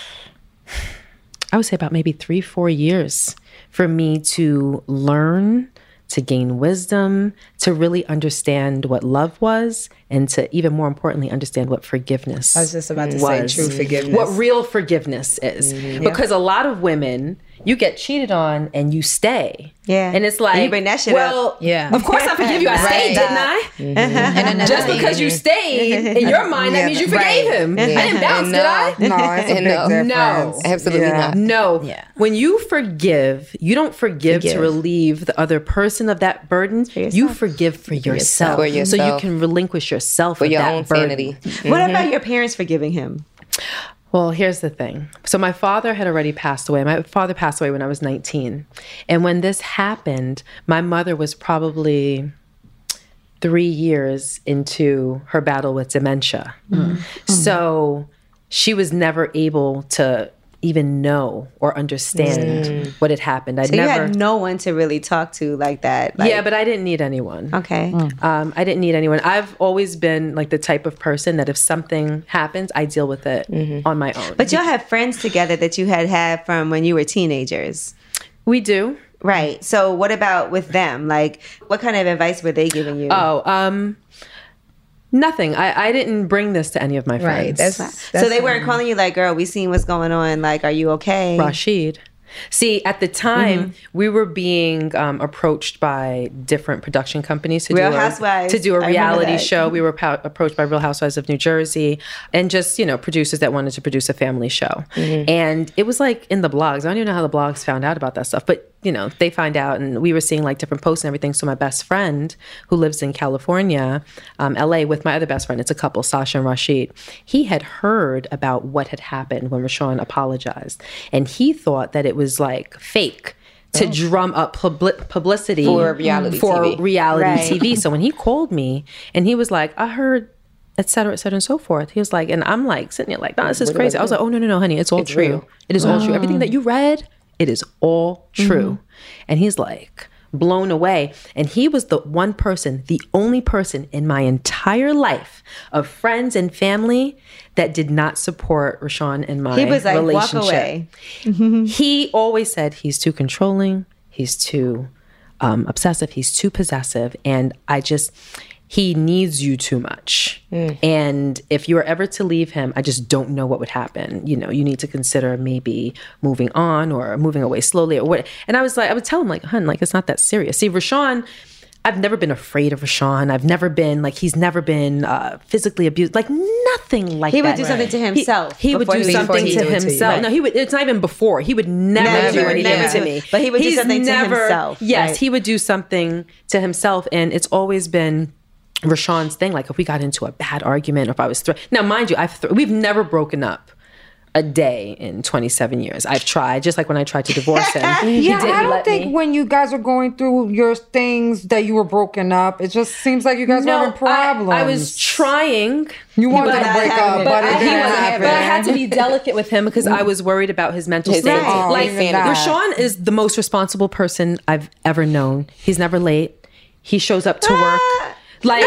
I would say about maybe three, four years for me to learn, to gain wisdom, to really understand what love was, and to even more importantly understand what forgiveness
I was just about to
was.
say true forgiveness.
What real forgiveness is. Because a lot of women, you get cheated on and you stay.
Yeah.
And it's like,
And you bring that shit
well,
up.
Yeah.
of course I forgive you. I stayed, didn't I?
And another
Just
thing-
because you stayed, in your mind, that
Yeah,
means you
right.
forgave him. I didn't bounce,
And
did I?
no.
No, it's a big
No.
difference.
No.
Absolutely
Yeah.
not.
No.
Yeah.
When you forgive, you don't forgive, to
Forgive.
relieve the other person of that burden. You forgive for yourself.
For
So you
yourself.
can relinquish yourself
For
of
your
that
own
burden.
sanity.
What about your parents forgiving him?
Well, here's the thing. So my father had already passed away. My father passed away when I was nineteen. And when this happened, my mother was probably three years into her battle with dementia. So she was never able to even know or understand what had happened. I'd
So
never.
you had no one to really talk to like that. Like,
yeah, but I didn't need anyone.
okay.
Um, I didn't need anyone. I've always been like the type of person that if something happens, I deal with it on my own.
But y'all have friends together that you had had from when you were teenagers.
we do.
Right. So what about with them? Like, what kind of advice were they giving you?
Oh, um, nothing. I, I didn't bring this to any of my
Right.
friends.
That's,
so they weren't calling you like, girl, we seen what's going on. Like, are you okay?
Rashid. See, at the time, mm-hmm. we were being um, approached by different production companies to
Real
do a,
Housewives.
to do a
I
reality show. We were po- approached by Real Housewives of New Jersey, and just, you know, producers that wanted to produce a family show. Mm-hmm. And it was like in the blogs. I don't even know how the blogs found out about that stuff, but you know, they find out, and we were seeing like different posts and everything. So my best friend, who lives in California, um, L A, with my other best friend, it's a couple, Sasha and Rashid, he had heard about what had happened when Rashawn apologized. And he thought that it was like fake to oh. drum up publi- publicity
for reality
for
T V.
reality
Right.
T V. So when he called me and he was like, I heard, et cetera, et cetera, and so forth. He was like, and I'm like sitting there like, no, this is crazy. I was like, oh, no, no, no, honey, it's all
It's
true.
real.
It is all true. Everything that you read, it is all true. Mm-hmm. And he's like blown away. And he was the one person, the only person in my entire life of friends and family that did not support Rashawn and my
He was like,
relationship.
walk away.
He always said he's too controlling. He's too um, obsessive. He's too possessive. And I just... he needs you too much. Mm. And if you were ever to leave him, I just don't know what would happen. You know, you need to consider maybe moving on or moving away slowly or what. And I was like, I would tell him like, hun, like, it's not that serious. See, Rashawn, I've never been afraid of Rashawn. I've never been like, he's never been uh, physically abused, like nothing like
he
that.
He would do something to himself.
He, he would do something to himself. To no, he would, it's not even before. He would never, never do anything
never.
to me.
But he would
he's
do something
never,
to himself.
Yes,
right?
he would do something to himself. And it's always been Rashawn's thing. Like if we got into a bad argument, or if I was thrown. Now, mind you, I've th- we've never broken up a day in twenty-seven years. I've tried, just like when I tried to divorce him.
Yeah, I don't think me. when you guys were going through your things that you were broken up. It just seems like you guys
no,
were having problems.
I, I was trying.
You wanted to break up, but, but it didn't happen.
But I had to be delicate with him because I was worried about his mental state.
Oh,
like Rashawn is the most responsible person I've ever known. He's never late. He shows up to work. Like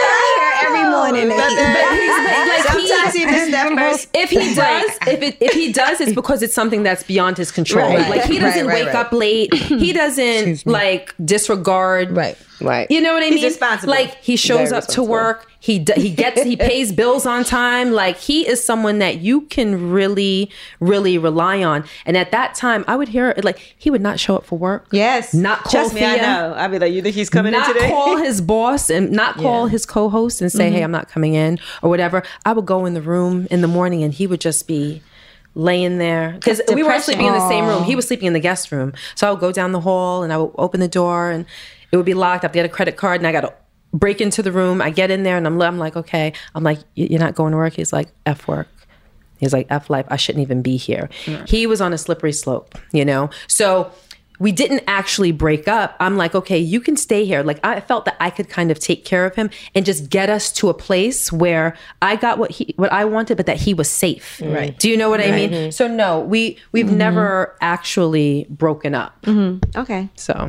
every morning.
But, but he's, but like
Sometimes he, he missed that first.
If he does, if it if he does, it's because it's something that's beyond his control.
Right.
Like he doesn't
right, right,
wake
right.
up late. He doesn't like disregard.
Right.
Right.
You know what I
He's
mean?
responsible.
Like he shows
Very
up to work. He d- he gets he pays bills on time. Like he is someone that you can really really rely on. And at that time, I would hear it like he would not show up for work.
Yes.
Not call
Trust me,
Thea.
I know. I'd be like, you think he's coming
Not
in today?
call his boss and not call
Yeah.
his co-host and say,
Mm-hmm.
hey, I'm not coming in or whatever. I would go in the room in the morning and he would just be laying there because we weren't sleeping in the same room. He was sleeping in the guest room. So I would go down the hall and I would open the door and it would be locked. I'd get a credit card and I got to break into the room. I get in there and I'm, I'm like, okay. I'm like, you're not going to work? He's like, F work. He's like, F life. I shouldn't even be here. Mm. He was on a slippery slope, you know? So we didn't actually break up. I'm like, okay, you can stay here. Like I felt that I could kind of take care of him and just get us to a place where I got what he, what I wanted, but that he was safe.
Right.
Do you know what
Right.
I mean? Mm-hmm. So no, we, we've mm-hmm. never actually broken up.
Mm-hmm. Okay.
So.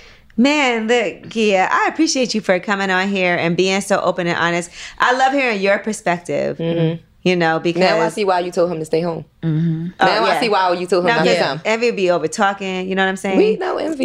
Man, look, Gia, I appreciate you for coming on here and being so open and honest. I love hearing your perspective. Mm-hmm. You know, because
now I see why you told him to stay home.
Mm-hmm.
Now
oh, yeah.
I see why you told him
now,
not to
yeah.
come.
Envy would be over talking. You know what I'm saying?
We know Envy.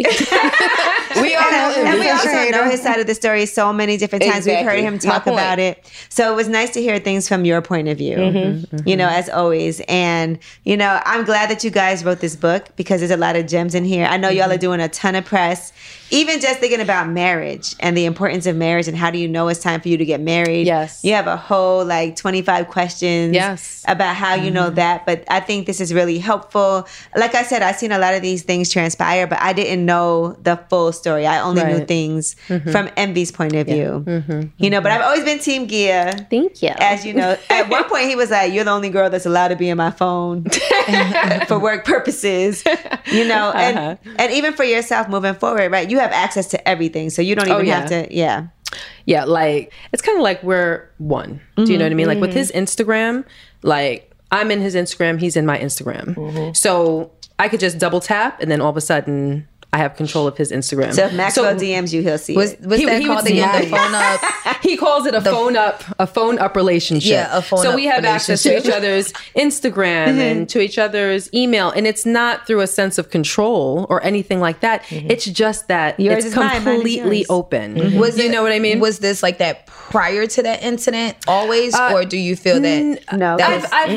we all know Envy.
And we also know his side of the story so many different times.
Exactly.
We've heard him talk about it. So it was nice to hear things from your point of view,
Mm-hmm.
you know, as always. And, you know, I'm glad that you guys wrote this book because there's a lot of gems in here. I know y'all are doing a ton of press, even just thinking about marriage and the importance of marriage and how do you know it's time for you to get married.
Yes.
You have a whole like twenty-five questions
Yes.
about how you know that. But I think this is really helpful. Like I said, I've seen a lot of these things transpire, but I didn't know the full story. I only knew
Right.
things from Envy's point of view. Mm-hmm. You know, but I've always been Team Gia.
Thank you.
As you know, at one point he was like, "You're the only girl that's allowed to be in my phone for work purposes." You know, and
Uh-huh.
and even for yourself moving forward, right? You have access to everything, so you don't even
Oh, yeah.
have to. Yeah.
Yeah, like it's kind of like we're one. Do you know what I mean? Like with his Instagram, like I'm in his Instagram, he's in my Instagram. So I could just double tap and then all of a sudden I have control of his Instagram.
So if Maxwell D Ms you, he'll see
Was,
it.
was
He-
that
he would
called
see
again?
it.
The phone up?
He calls it a phone up, a phone up relationship.
Yeah, a phone
So
up
we have access to
relationship.
each other's Instagram and to each other's email, and it's not through a sense of control or anything like that. It's just that
Yours
it's
is mine, mine is
completely
yours.
open.
Was
you
it-
know what I mean?
Was this like that prior to that incident always, or do you feel that
no.
that
I've,
was,
I've ne-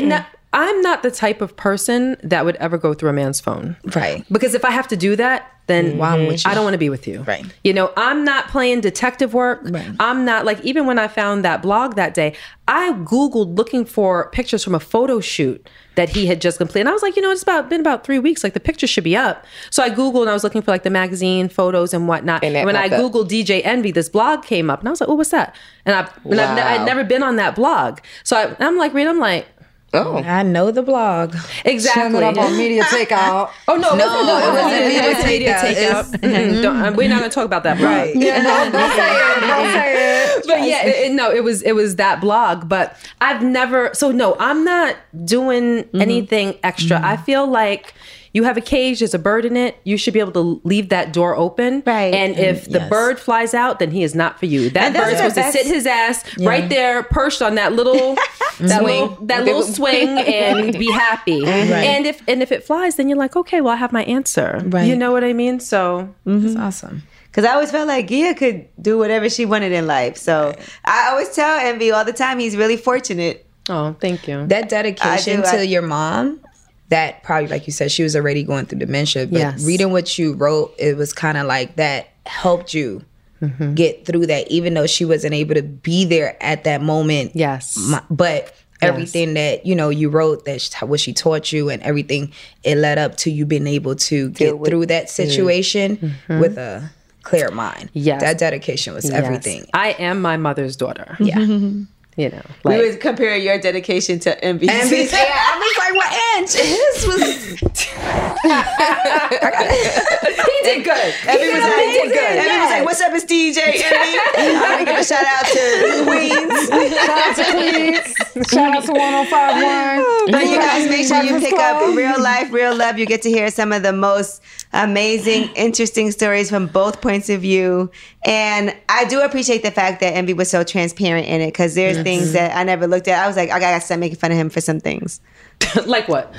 I'm not the type of person that would ever go through a man's phone.
Right.
Because if I have to do that, then
Why I'm with you.
I don't want to be with you.
Right.
You know, I'm not playing detective work.
Right.
I'm not like, even when I found that blog that day, I Googled looking for pictures from a photo shoot that he had just completed. And I was like, you know, it's about been about three weeks. Like the picture should be up. So I Googled and I was looking for like the magazine photos and whatnot.
And
And,
that
when I
popped up.
Googled D J Envy, this blog came up and I was like, oh, what's that? And, I, and I've,
Wow.
I'd never been on that blog. So I, I'm like, reading, I'm like,
Oh.
I know the blog.
exactly.
Shut up on media takeout.
Oh no,
No,
it wasn't, no, it
it
wasn't
wasn't
media
media
media
takeout.
takeout. Mhm. Don't- uh, we're not going to talk about that blog.
Right.
Yeah, no, don't say it. Don't say it.
But yeah, it, it- no, it was it was that blog. But I've never. So no, I'm not doing anything extra. I feel like you have a cage, there's a bird in it. You should be able to leave that door open.
Right.
And if the
yes.
bird flies out, then he is not for you. That
And those
bird's
are
supposed
the
to sit
best-
his ass right there, perched on that little that little that little swing, and be happy. And if and if it flies, then you're like, okay, well, I have my answer.
Right.
You know what I mean? So
That's awesome.
Because I always felt like Gia could do whatever she wanted in life. So I always tell Envy all the time he's really fortunate.
oh, thank you.
That dedication
I do,
to
I-
your mom, that probably, like you said, she was already going through dementia. But
Yes.
reading what you wrote, it was kind of like that helped you get through that, even though she wasn't able to be there at that moment.
Yes.
My- but everything that, you know, you wrote, that she, what she taught you and everything, it led up to you being able to get
with-
through that situation with a clear mind.
Yes.
That dedication was
Yes.
everything.
I am my mother's daughter.
Yeah.
You know,
We
like,
would compare your dedication to Envy's.
Envy's, yeah, I was like, what inch? His was.
he did good.
Envy was like,
amazing,
Envy was like, what's up, it's D J Envy. I'm going to give a shout out to Queens.
Shout out to Queens. Shout out to one oh five one.
But you guys make sure you pick up Real Life, Real Love. You get to hear some of the most amazing, interesting stories from both points of view. And I do appreciate the fact that Envy was so transparent in it, because there's things that I never looked at. I was like, I gotta start making fun of him for some things.
Like what?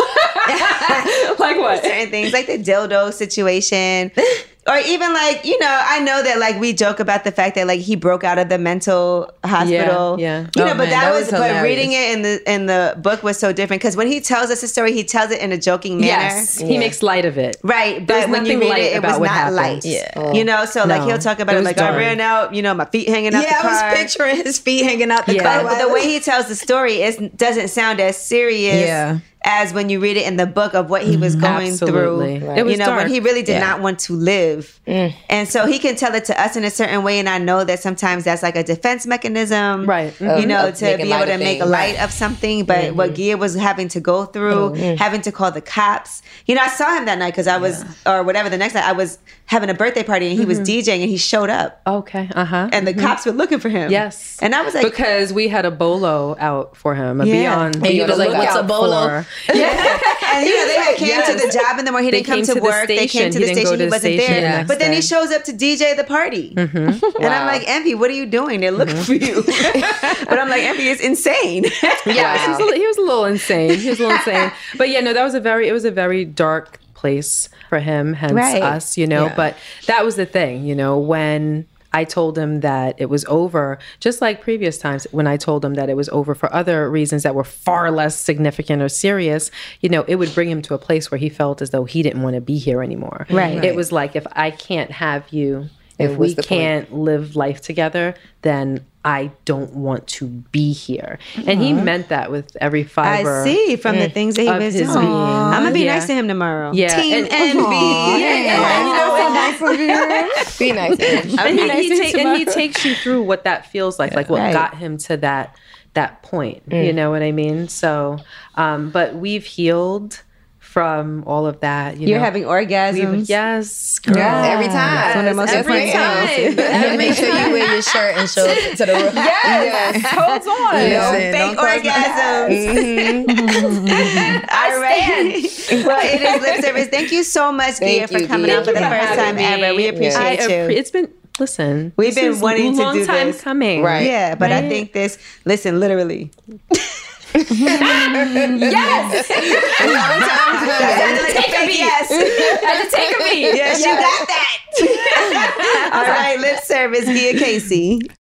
Like what?
Certain things, like the dildo situation. Or even like, you know, I know that like we joke about the fact that like he broke out of the mental hospital.
Yeah, yeah.
You
Oh,
know, but
man,
that,
that
was,
was
but
hilarious.
reading it in the in the book was so different, because when he tells us the story, he tells it in a joking manner.
Yes, he makes light of it.
Right,
There's
but when you
nothing
read
light
it, it
about
was
what
not
happened.
light.
Yeah.
You know, so like
No.
he'll talk about
It
it,
was
like
dark.
I ran out, you know, my feet hanging out
Yeah,
the
I
car.
was picturing his feet hanging out the
Yeah.
car.
But the way he tells the story is doesn't sound as serious
Yeah.
as when you read it in the book of what he was going
Absolutely.
through.
Right. It was
you know,
dark.
when he really did
Yeah.
not want to live. And so he can tell it to us in a certain way, and I know that sometimes that's like a defense mechanism.
Right.
You
Of-
know,
of
to
making
be able
light
to
of
make
things.
light of something. But what Gia was having to go through, having to call the cops. You know, I saw him that night because I was, or whatever, the next night I was having a birthday party and he was DJing and he showed up.
Okay. Uh huh.
And the cops were looking for him.
Yes.
And I was like,
because we had a bolo out for him. A
Yeah.
beyond.
And
you
be on
was
the
like, what's a
lookout
bolo?
for-
yeah. And you know, they had came
Yes.
to the job in the morning. He
They
didn't come
came
to,
to the
work. They came
station.
to
He
the
didn't go
station.
to
He
the
wasn't
station
there.
the next
But then he
day.
shows up to D J the party. And I'm like, Envy, what are you doing? They're looking for you. But I'm like, Envy is insane.
Yeah, he's a, li- he was a little insane. He was a little insane. But yeah, no, that was a very, it was a very dark place for him, hence
Right.
us, you know.
Yeah.
But that was the thing, you know, when I told him that it was over, just like previous times when I told him that it was over for other reasons that were far less significant or serious, you know, it would bring him to a place where he felt as though he didn't want to be here anymore.
Right.
It was like, if I can't have you, if
what's
we
the point?
can't live life together, then I don't want to be here. And he meant that with every fiber.
I see from the things that he
of
was
his
doing.
being.
I'm going to be
Yeah.
nice to him tomorrow.
Yeah.
Team
and,
Envy.
Yeah, yeah. And, you know, and,
Nice of you.
Be nice. Ange.
and he,
nice
he
to
ta-
him
and he
tomorrow.
takes you through what that feels like, like what
Right.
got him to that that point. You know what I mean? So, um, but we've healed from all of that. You
You're
know?
having orgasms.
We've, yes, girl.
Yeah.
Every time.
That's one of the most
Every
important things.
time.
And make sure you wear your shirt and show it to the room.
Yes, toes on.
Listen,
Fake
don't close my
orgasms. All right. Well, it is lip service. Thank you so much, Gia,
Thank
for
you,
coming
Gia.
out for the
Thank you for
first time
having
ever.
me.
We appreciate
I
you.
appre- it's been, listen,
We've
this
been
is
wanting
a
to
long
do
time
this.
coming.
Right.
Yeah, but I
Right.
think this, listen, literally.
Yes.
Take a beat. Yes.
I had to take a beat.
Yes, you got that. All right, lip service, Gia Casey.